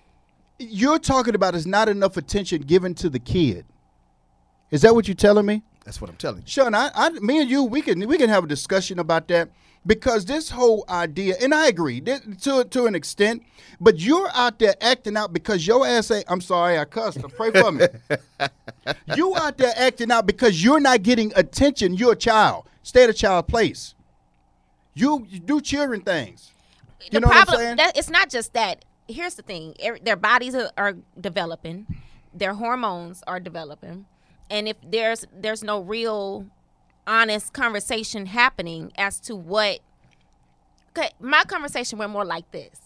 You're talking about is not enough attention given to the kid. Is that what you're telling me? That's what I'm telling you. Sean, I, I, me and you, we can we can have a discussion about that because this whole idea, and I agree th- to to an extent, but you're out there acting out because your ass say, I'm sorry, I cussed. Pray for me. You out there acting out because you're not getting attention. You're a child. Stay at a child place. You, you do children things. You the know what I'm problem, saying? that, it's not just that. Here's the thing: Every- their bodies are, are developing, their hormones are developing, and if there's there's no real, honest conversation happening as to what. Okay, my conversation went more like this: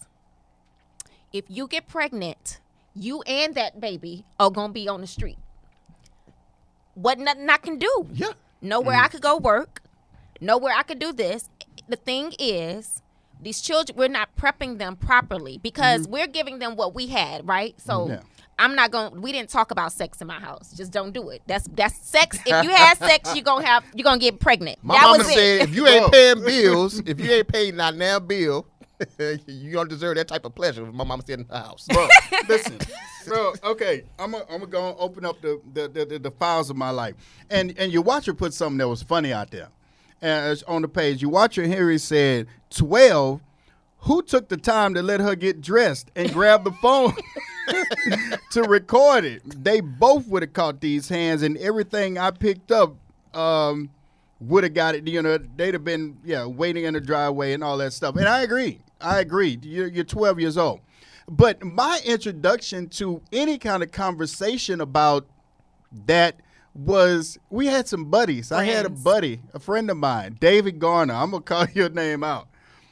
if you get pregnant, you and that baby are gonna be on the street. What nothing I can do? Yeah. Nowhere I could go work. Nowhere I could do this. The thing is, these children, we're not prepping them properly because mm-hmm. we're giving them what we had, right? So yeah. I'm not going. We didn't talk about sex in my house. Just don't do it. That's that's sex. If you had sex, you're gonna have you're gonna get pregnant. My that mama was said, it. if you ain't paying bills, if you ain't paying that now bill, you don't deserve that type of pleasure. My mama said in the house. Bro, listen. Bro, okay, I'm gonna I'm go and open up the the, the the the files of my life, and and your watcher put something that was funny out there, and it's on the page. Your watcher Harry said twelve. Who took the time to let her get dressed and grab the phone to record it? They both would have caught these hands, and everything I picked up um, would have got it. You know, they'd have been yeah waiting in the driveway and all that stuff. And I agree. I agree. You're, you're twelve years old. But my introduction to any kind of conversation about that was we had some buddies. Friends. I had a buddy, a friend of mine, David Garner. I'm going to call your name out.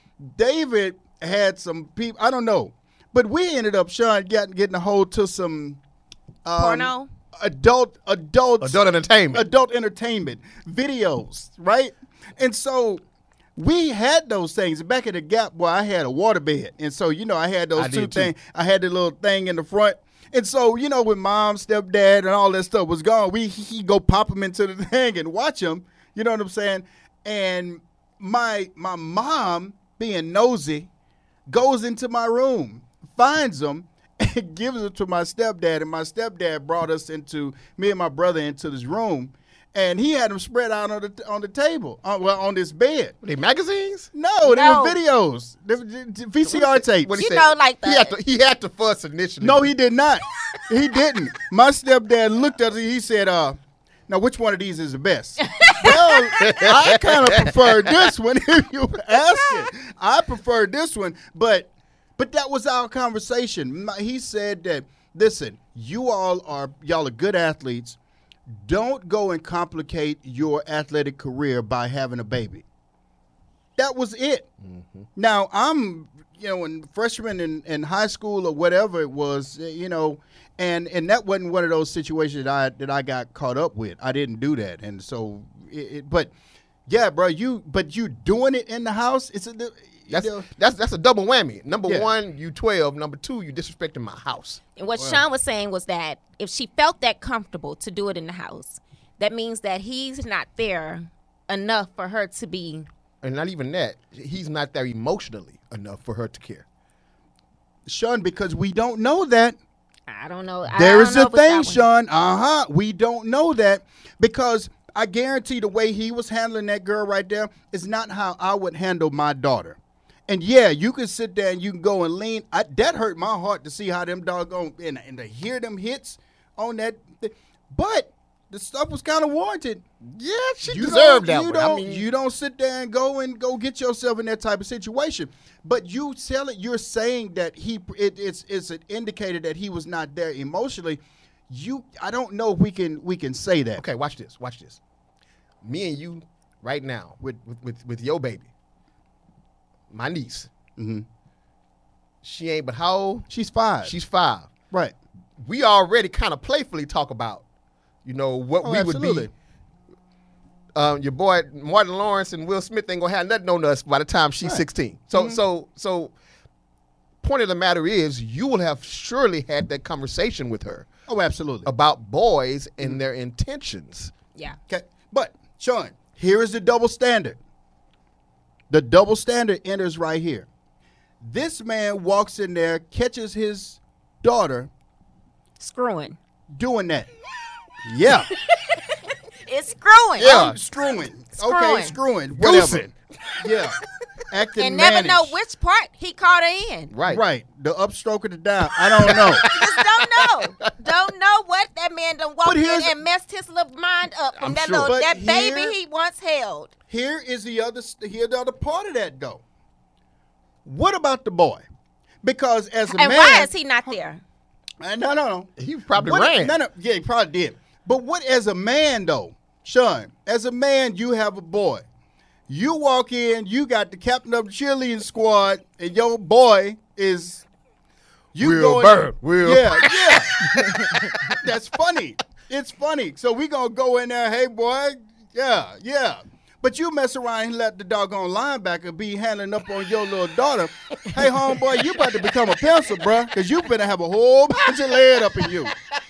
David had some people, I don't know, but we ended up, Sean, getting, getting a hold to some um, porno, adult, adult, adult entertainment, adult entertainment videos, right? And so we had those things back at the Gap. Boy, I had a waterbed, and so you know I had those I two things. I had the little thing in the front, and so you know when mom, stepdad, and all that stuff was gone, we he go pop them into the thing and watch them. You know what I'm saying? And my my mom, being nosy, goes into my room, finds them, and gives them to my stepdad. And my stepdad brought us into, me and my brother into this room, and he had them spread out on the on the table, on, well, on this bed. Were they magazines? No, they No. were videos, the, the, the V C R tapes. What he You said? know, like the- he had to he had to fuss initially. No, he did not. He didn't. My stepdad looked at it. He said, uh, now, which one of these is the best? Well, I kind of prefer this one if you ask it. I prefer this one, but but that was our conversation. My- He said that, listen, you all are, y'all are good athletes. Don't go and complicate your athletic career by having a baby. That was it. Mm-hmm. Now, I'm, you know, in freshman in, in high school or whatever it was, you know, and and that wasn't one of those situations that I that I got caught up with. I didn't do that, and so, it, it, but yeah, bro, you but you doing it in the house. It's a, That's, you know, that's that's a double whammy. Number Yeah. one, you twelve. Number two, you disrespecting my house. And what Sean was saying was that if she felt that comfortable to do it in the house, that means that he's not there enough for her to be. And not even that, he's not there emotionally enough for her to care. Sean, because we don't know that. I don't know. I There don't is know a if it's that thing, one. Sean. Uh huh. We don't know that because I guarantee the way he was handling that girl right there is not how I would handle my daughter. And yeah, you can sit there and you can go and lean. I, that hurt my heart to see how them doggone and, and to hear them hits on that. But the stuff was kind of warranted. Yeah, she You deserved don't- that you one. Don't, I mean, you don't sit there and go and go get yourself in that type of situation. But you tell it, you're saying that he it, it's it's an indicator that he was not there emotionally. You, I don't know if we can we can say that. okay, watch this. Watch this. Me and you right now with with with, with your baby, my niece. Mhm. She ain't but how old? She's five. She's five. right. We already kind of playfully talk about, you know, what Oh, we absolutely. would be. Um, your boy Martin Lawrence and Will Smith ain't gonna have nothing on us by the time she's Right. sixteen. So, Mhm. so, so. Point of the matter is, you will have surely had that conversation with her Oh, absolutely. about boys and their intentions. Yeah. Okay. But Sean, here is the double standard. The double standard enters right here. This man walks in there, catches his daughter Screwing. doing that. Yeah. It's screwing. Yeah. I'm screwing. Screwing. Okay, screwing. Whatever. Goosing. Yeah. Acting And never managed. know which part he caught her in. Right. Right. The upstroke or the down. I don't know. Just don't know. Don't know what that man done walked But in here's- and messed his little mind up from I'm that sure. little But that here- baby he once held. Here is the other. Here the other part of that though. What about the boy? Because as a And man, why is he not there? Uh, no, no, no. He probably What- ran. No, no. Yeah, he probably did. But what as a man though, Sean? As a man, you have a boy. You walk in, you got the captain of the cheerleading squad, and your boy is you Will going. Bird. Will. Yeah, yeah. That's funny. It's funny. So we gonna go in there. Hey, boy. Yeah, yeah. But you mess around and let the doggone linebacker be handling up on your little daughter. Hey, homeboy, you about to become a pencil, bruh, because you finna have a whole bunch of lead up in you.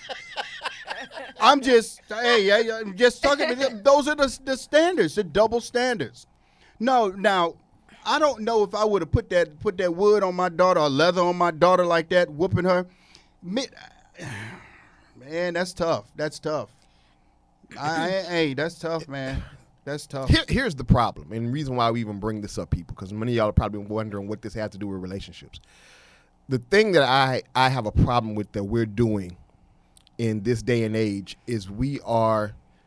I'm just, hey, hey, I'm just talking to them. Those are the, the standards, the double standards. No, now, I don't know if I would have put that put that wood on my daughter or leather on my daughter like that, whooping her. Me- Man, that's tough. That's tough. I, I, hey, that's tough, man. That's tough. Here, here's the problem, and the reason why we even bring this up, people, because many of y'all are probably wondering what this has to do with relationships. The thing that I, I have a problem with that we're doing in this day and age is we are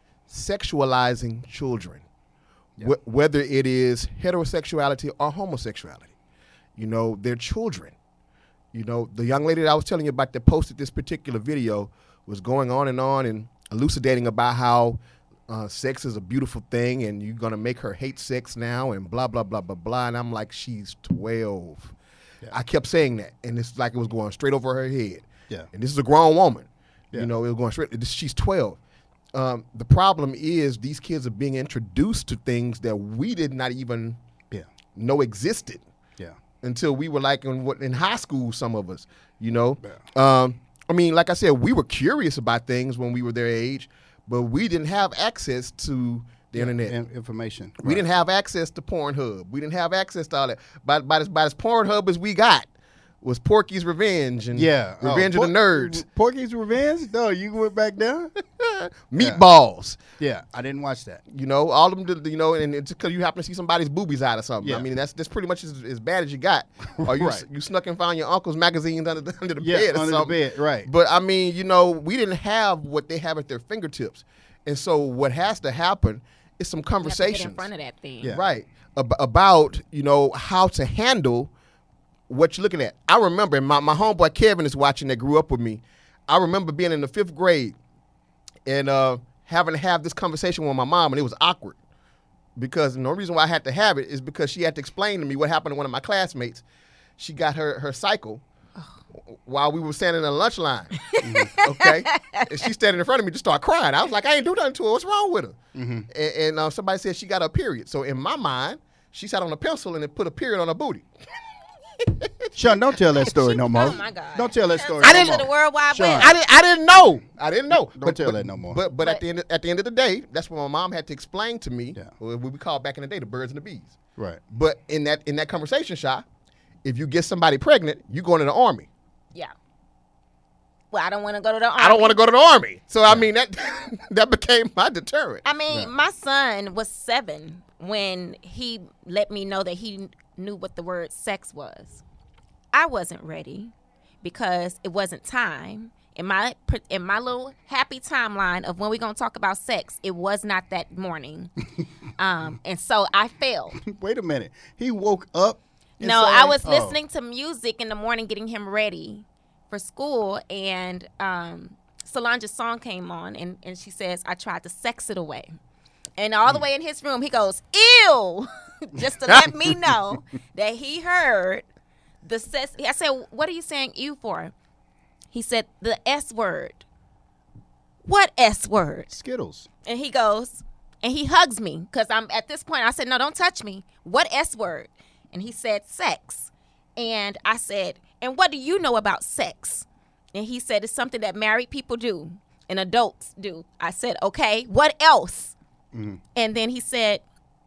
sexualizing children, Yeah. Wh- whether it is heterosexuality or homosexuality. You know, they're children. You know, the young lady that I was telling you about that posted this particular video was going on and on and elucidating about how uh, sex is a beautiful thing and you're going to make her hate sex now and blah, blah, blah, blah, blah. And I'm like, she's twelve. Yeah. I kept saying that, and it's like it was going straight over her head. Yeah. And this is a grown woman. Yeah. You know, it was going straight. She's twelve. Um, the problem is these kids are being introduced to things that we did not even Yeah. know existed Yeah. until we were like in what in high school. Some of us, you know. Um, I mean, like I said, we were curious about things when we were their age, but we didn't have access to the internet. In- information. We didn't have access to Pornhub. We didn't have access to all that. By, by, as, by as Pornhub as we got was Porky's Revenge and Yeah. Revenge Oh, of the Por- Nerds. Porky's Revenge? No, you went back there? Meatballs. Yeah, I didn't watch that. You know, all of them, did- you know, and it's because you happen to see somebody's boobies out or something. Yeah. I mean, that's that's pretty much as, as bad as you got. Or you Right. you snuck and found your uncle's magazines under the, under the Yeah, bed or under the something. bed, right. But I mean, you know, we didn't have what they have at their fingertips. And so what has to happen is some You have to get conversations. in front of that thing. Yeah. Right. Ab- about, you know, how to handle what you're looking at. I remember, and my, my homeboy Kevin is watching that grew up with me. I remember being in the fifth grade and uh, having to have this conversation with my mom, and it was awkward. Because the only reason why I had to have it is because she had to explain to me what happened to one of my classmates. She got her, her cycle while we were standing in the lunch line. Okay? And she's standing in front of me, just started crying. I was like, I ain't do nothing to her. What's wrong with her? And, and uh, somebody said she got a period. So in my mind, she sat on a pencil and it put a period on her booty. Sean, don't tell that story no more. Oh my God! Don't tell that story I no didn't more. to the World Wide Sean. Web. I didn't. I didn't know. I didn't know. Don't tell that no more. But but, at But- the end at the end of the day, that's what my mom had to explain to me. Yeah. What we called back in the day the birds and the bees. Right. But in that in that conversation, Sha, if you get somebody pregnant, you going to the army. Yeah. Well, I don't want to go to the army. I don't want to go to the army. So I mean that that became my deterrent. I mean, Yeah. my son was seven when he let me know that he knew what the word sex was. I wasn't ready because it wasn't time. In my in my little happy timeline of when we're going to talk about sex, it was not that morning. um, and so I failed. Wait a minute. He woke up. and No, said- I was Oh. listening to music in the morning, getting him ready for school, and um, Solange's song came on, and, and she says, I tried to sex it away. And all the way in his room, he goes, ew, just to let me know that he heard the sex. I said, what are you saying ew for? He said, the S word. What S word? Skittles. And he goes, and he hugs me because I'm at this point. I said, no, don't touch me. What S word? And he said, sex. And I said, and what do you know about sex? And he said, it's something that married people do and adults do. I said, okay, what else? Mm-hmm. And then he said,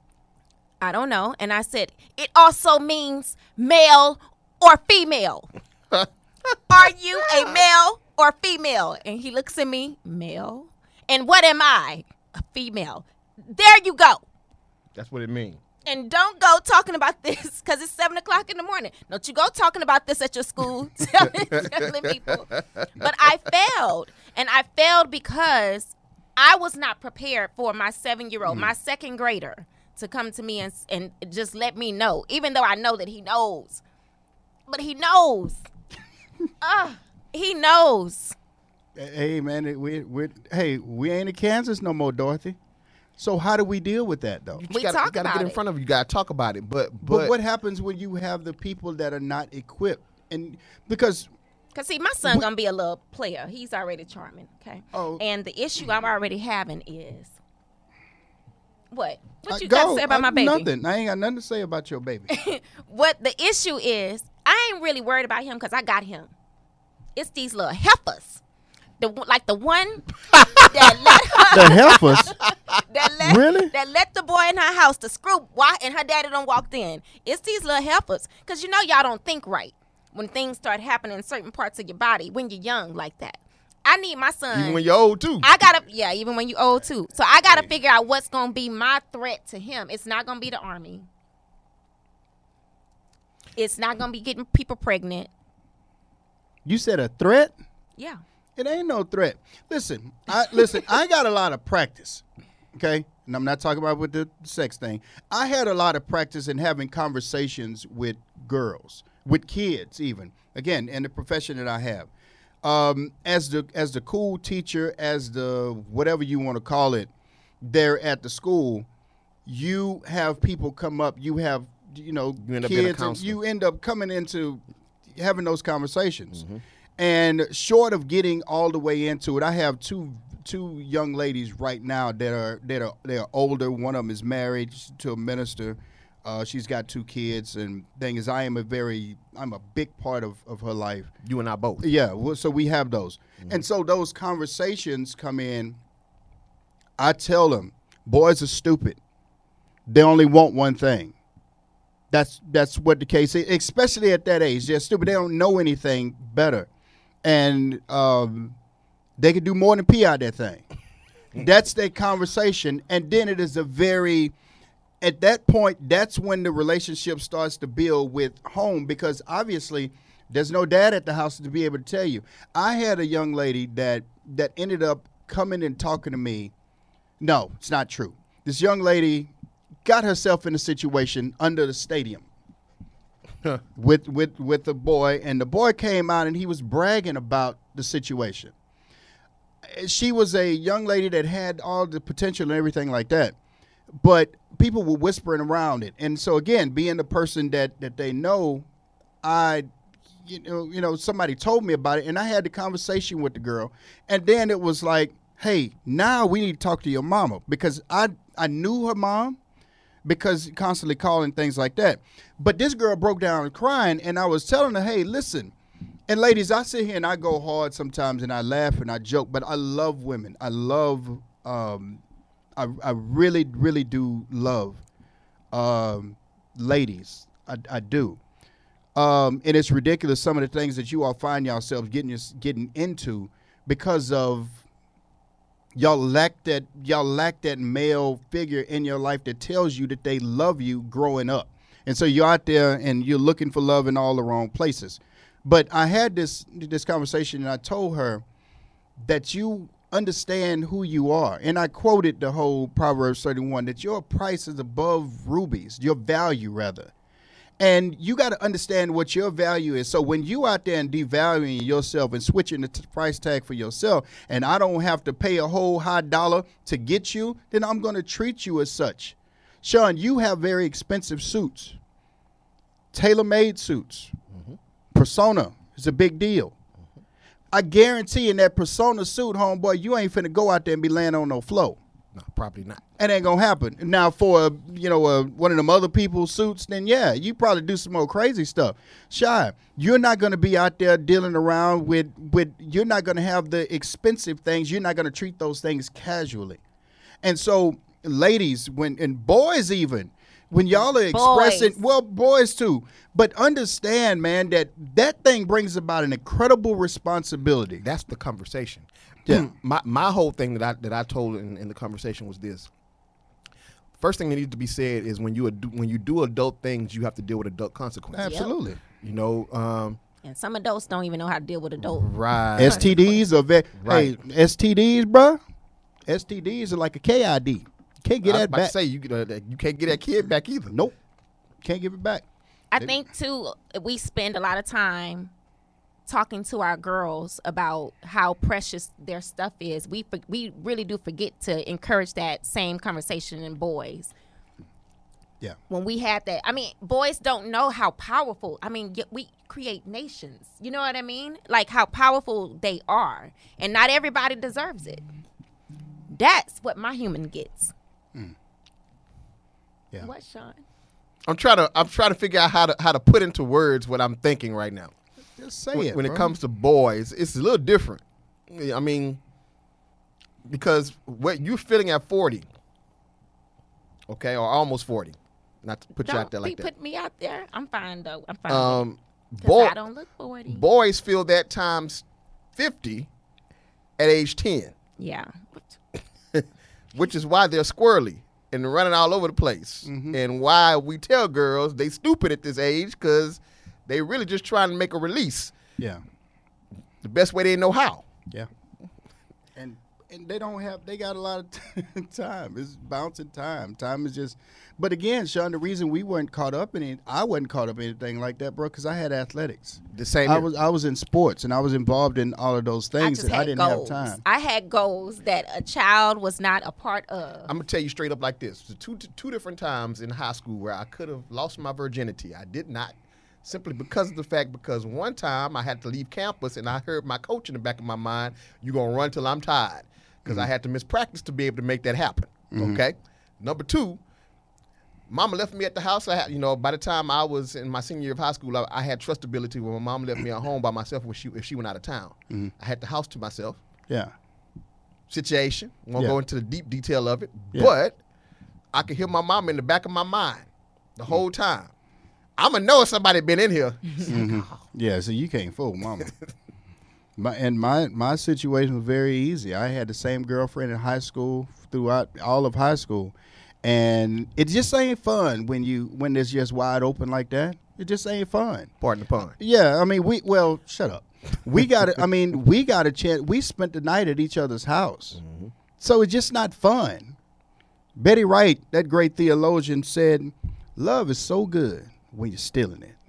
I don't know. And I said, it also means male or female. Are you a male or female? And he looks at me, male. And what am I? a female. There you go. That's what it means. And don't go talking about this because it's seven o'clock in the morning. Don't you go talking about this at your school, telling, telling people. But I failed. And I failed because I was not prepared for my seven-year-old, mm. my second grader, to come to me and, and just let me know, even though I know that he knows. But he knows. uh, he knows. Hey, man, we, we, hey, we ain't in Kansas no more, Dorothy. So how do we deal with that, though? You we gotta, talk you gotta about get in it. front of it. You gotta talk about it. But, but but what happens when you have the people that are not equipped? And because Cause see, my son gonna be a little player. He's already charming, okay? Oh. And the issue I'm already having is what? What uh, you go, got to say about uh, my baby? Nothing. I ain't got nothing to say about your baby. What the issue is, I ain't really worried about him because I got him. It's these little heifers, the like the one that let The heifers. that let Really? that let the boy in her house the screw why and her daddy done walked in. It's these little heifers because you know y'all don't think right when things start happening in certain parts of your body when you're young like that. I need my son. even when you're old too. I gotta, yeah, even when you old too. So I gotta figure out what's gonna be my threat to him. It's not gonna be the army. It's not gonna be getting people pregnant. You said a threat? Yeah. It ain't no threat. Listen, I listen, I got a lot of practice. Okay? And I'm not talking about with the sex thing. I had a lot of practice in having conversations with girls, with kids even. Again, in the profession that I have. Um, as the as the cool teacher, as the whatever you want to call it, there at the school, you have people come up, you have you know You end up being a kids, and counselor. you end up coming into having those conversations. Mm-hmm. And short of getting all the way into it, I have two two young ladies right now that are that are they are older. One of them is married to a minister. Uh, she's got two kids, and thing is, I am a very I'm a big part of, of her life. You and I both. Yeah, well, so we have those, Mm-hmm. and so those conversations come in. I tell them, boys are stupid. They only want one thing. That's that's what the case is, especially at that age. They're stupid. They don't know anything better, and um, they can do more than pee out that thing. That's their conversation, and then it is a very at that point, that's when the relationship starts to build with home because obviously there's no dad at the house to be able to tell you. I had a young lady that that ended up coming and talking to me. No, it's not true. This young lady got herself in a situation under the stadium with with with the boy, and the boy came out and he was bragging about the situation. She was a young lady that had all the potential and everything like that. But people were whispering around it. And so, again, being the person that, that they know, I, you know, you know, somebody told me about it, and I had the conversation with the girl. And then it was like, hey, now we need to talk to your mama because I, I knew her mom because constantly calling things like that. But this girl broke down crying, and I was telling her, hey, listen. And ladies, I sit here and I go hard sometimes, and I laugh and I joke, but I love women. I love um I, I really, really do love um, ladies. I, I do. Um, and it's ridiculous some of the things that you all find yourselves getting getting into because of y'all lack that y'all lack that male figure in your life that tells you that they love you growing up. And so you're out there and you're looking for love in all the wrong places. But I had this this conversation and I told her that you understand who you are. And I quoted the whole Proverbs thirty-one, that your price is above rubies, your value rather. And you got to understand what your value is. So when you out there and devaluing yourself and switching the t- price tag for yourself, and I don't have to pay a whole high dollar to get you, then I'm going to treat you as such. Sean, you have very expensive suits, tailor-made suits. Mm-hmm. Persona is a big deal. I guarantee in that persona suit, homeboy, you ain't finna go out there and be laying on no floor. No, probably not. It ain't gonna happen. Now, for uh, you know uh, one of them other people's suits, then yeah, you probably do some more crazy stuff. Shy, you're not gonna be out there dealing around with with. You're not gonna have the expensive things. You're not gonna treat those things casually. And so, ladies, when and boys even, when y'all are expressing, Boys. well, boys too, but understand, man, that that thing brings about an incredible responsibility. That's the conversation. Yeah. my my whole thing that I that I told in, in the conversation was this. First thing that needs to be said is when you ado, when you do adult things, you have to deal with adult consequences. Absolutely. You know, um, And some adults don't even know how to deal with adults. right? S T Ds are very, Right. hey, S T Ds, bro. S T Ds are like a K I D. Can't get I was that about back. to say you uh, you can't get that kid back either. Nope. Can't give it back. I think too, we spend a lot of time talking to our girls about how precious their stuff is. We for, we really do forget to encourage that same conversation in boys. Yeah. When we had that, I mean, boys don't know how powerful. I mean, y- we create nations. You know what I mean? Like how powerful they are, and not everybody deserves it. That's what my human gets. Yeah. What, Sean? I'm trying to I'm trying to figure out how to how to put into words what I'm thinking right now. Just say when, it. when bro. it comes to boys, it's a little different. I mean, because what you're feeling at forty, okay, or almost forty, not to put you Don't out there like be that. put me out there. I'm fine though. I'm fine. Um, Because boy, I don't look forty. boys feel that times fifty at age ten, Yeah. which is why they're squirrely and running all over the place, and why we tell girls they stupid at this age because they really just trying to make a release Yeah. the best way they know how. Yeah. And and they don't have they got a lot of t- time. It's bouncing time. Time is just but again, Sean, the reason we weren't caught up in it, I wasn't caught up in anything like that, bro, because I had athletics. The same. I here. was I was in sports and I was involved in all of those I things just that had I didn't goals. have time. I had goals that a child was not a part of. I'm gonna tell you straight up like this: the two two different times in high school where I could have lost my virginity, I did not, simply because of the fact because one time I had to leave campus and I heard my coach in the back of my mind, "You gonna run till I'm tired," because I had to miss practice to be able to make that happen. Okay. Number two, Mama left me at the house. I had, you know, by the time I was in my senior year of high school, I, I had trustability when my mom left me at home by myself when she if she went out of town. I had the house to myself. Yeah. Situation. I won't Yeah. go into the deep detail of it, Yeah. but I could hear my mom in the back of my mind the whole time. I'ma know if somebody been in here. Yeah, so you can't fool mama. my, and my my situation was very easy. I had the same girlfriend in high school throughout all of high school. And it just ain't fun when you when it's just wide open like that. It just ain't fun. Pardon the pun. Yeah, I mean we well, shut up. We got I mean, we got a chance. We spent the night at each other's house. So it's just not fun. Betty Wright, that great theologian, said, "Love is so good when you're stealing it."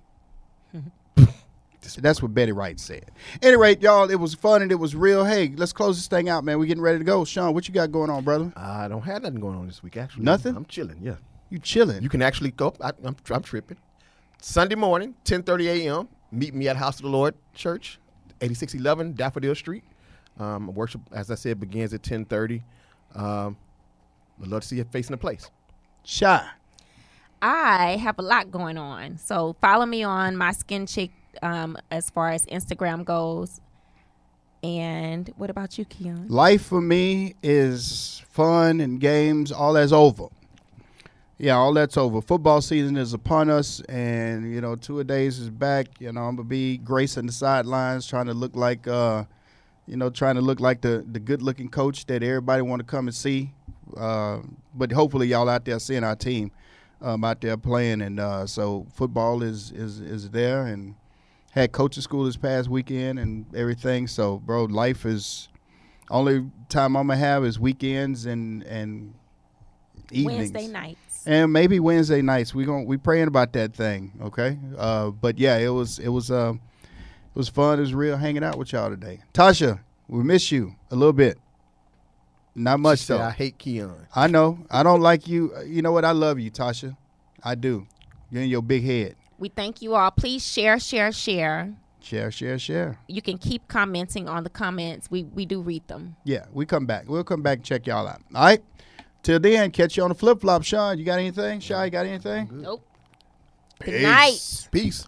That's what Betty Wright said. Any rate, y'all, it was fun and it was real. Hey, let's close this thing out, man. We getting ready to go. Sean, what you got going on, brother? I don't have nothing going on this week, actually. Nothing? I'm chilling, yeah. You chilling? You can actually go. I, I'm, I'm tripping. Sunday morning, ten thirty a.m., meet me at House of the Lord Church, eighty-six eleven Daffodil Street. Um, worship, as I said, begins at ten thirty. Um, I'd love to see you facing the place. Shy. I have a lot going on. So follow me on my Skin Chick um, as far as Instagram goes. And what about you, Keon? Life for me is fun and games. All that's over. Yeah, all that's over. Football season is upon us, and you know, two a days is back. You know, I'm gonna be gracing the sidelines, trying to look like, uh, you know, trying to look like the the good looking coach that everybody want to come and see. Uh, but hopefully, y'all out there seeing our team um, out there playing, and uh, so football is is is there, and had coaching school this past weekend and everything. So, bro, life is only time I'm gonna have is weekends and and evenings. Wednesday nights. And maybe Wednesday nights. We gon' we praying about that thing, okay? Uh, but yeah, it was it was uh, it was fun. It was real hanging out with y'all today. Tasha, we miss you a little bit. Not much She said, though. I hate Keon. I know. I don't like you. You know what? I love you, Tasha. I do. You're in your big head. We thank you all. Please share, share, share. Share, share, share. You can keep commenting on the comments. We we do read them. Yeah, we come back. We'll come back and check y'all out. All right. Till then, catch you on the flip flop. Sean, you got anything? Shy, you got anything? Nope. Good night. Peace.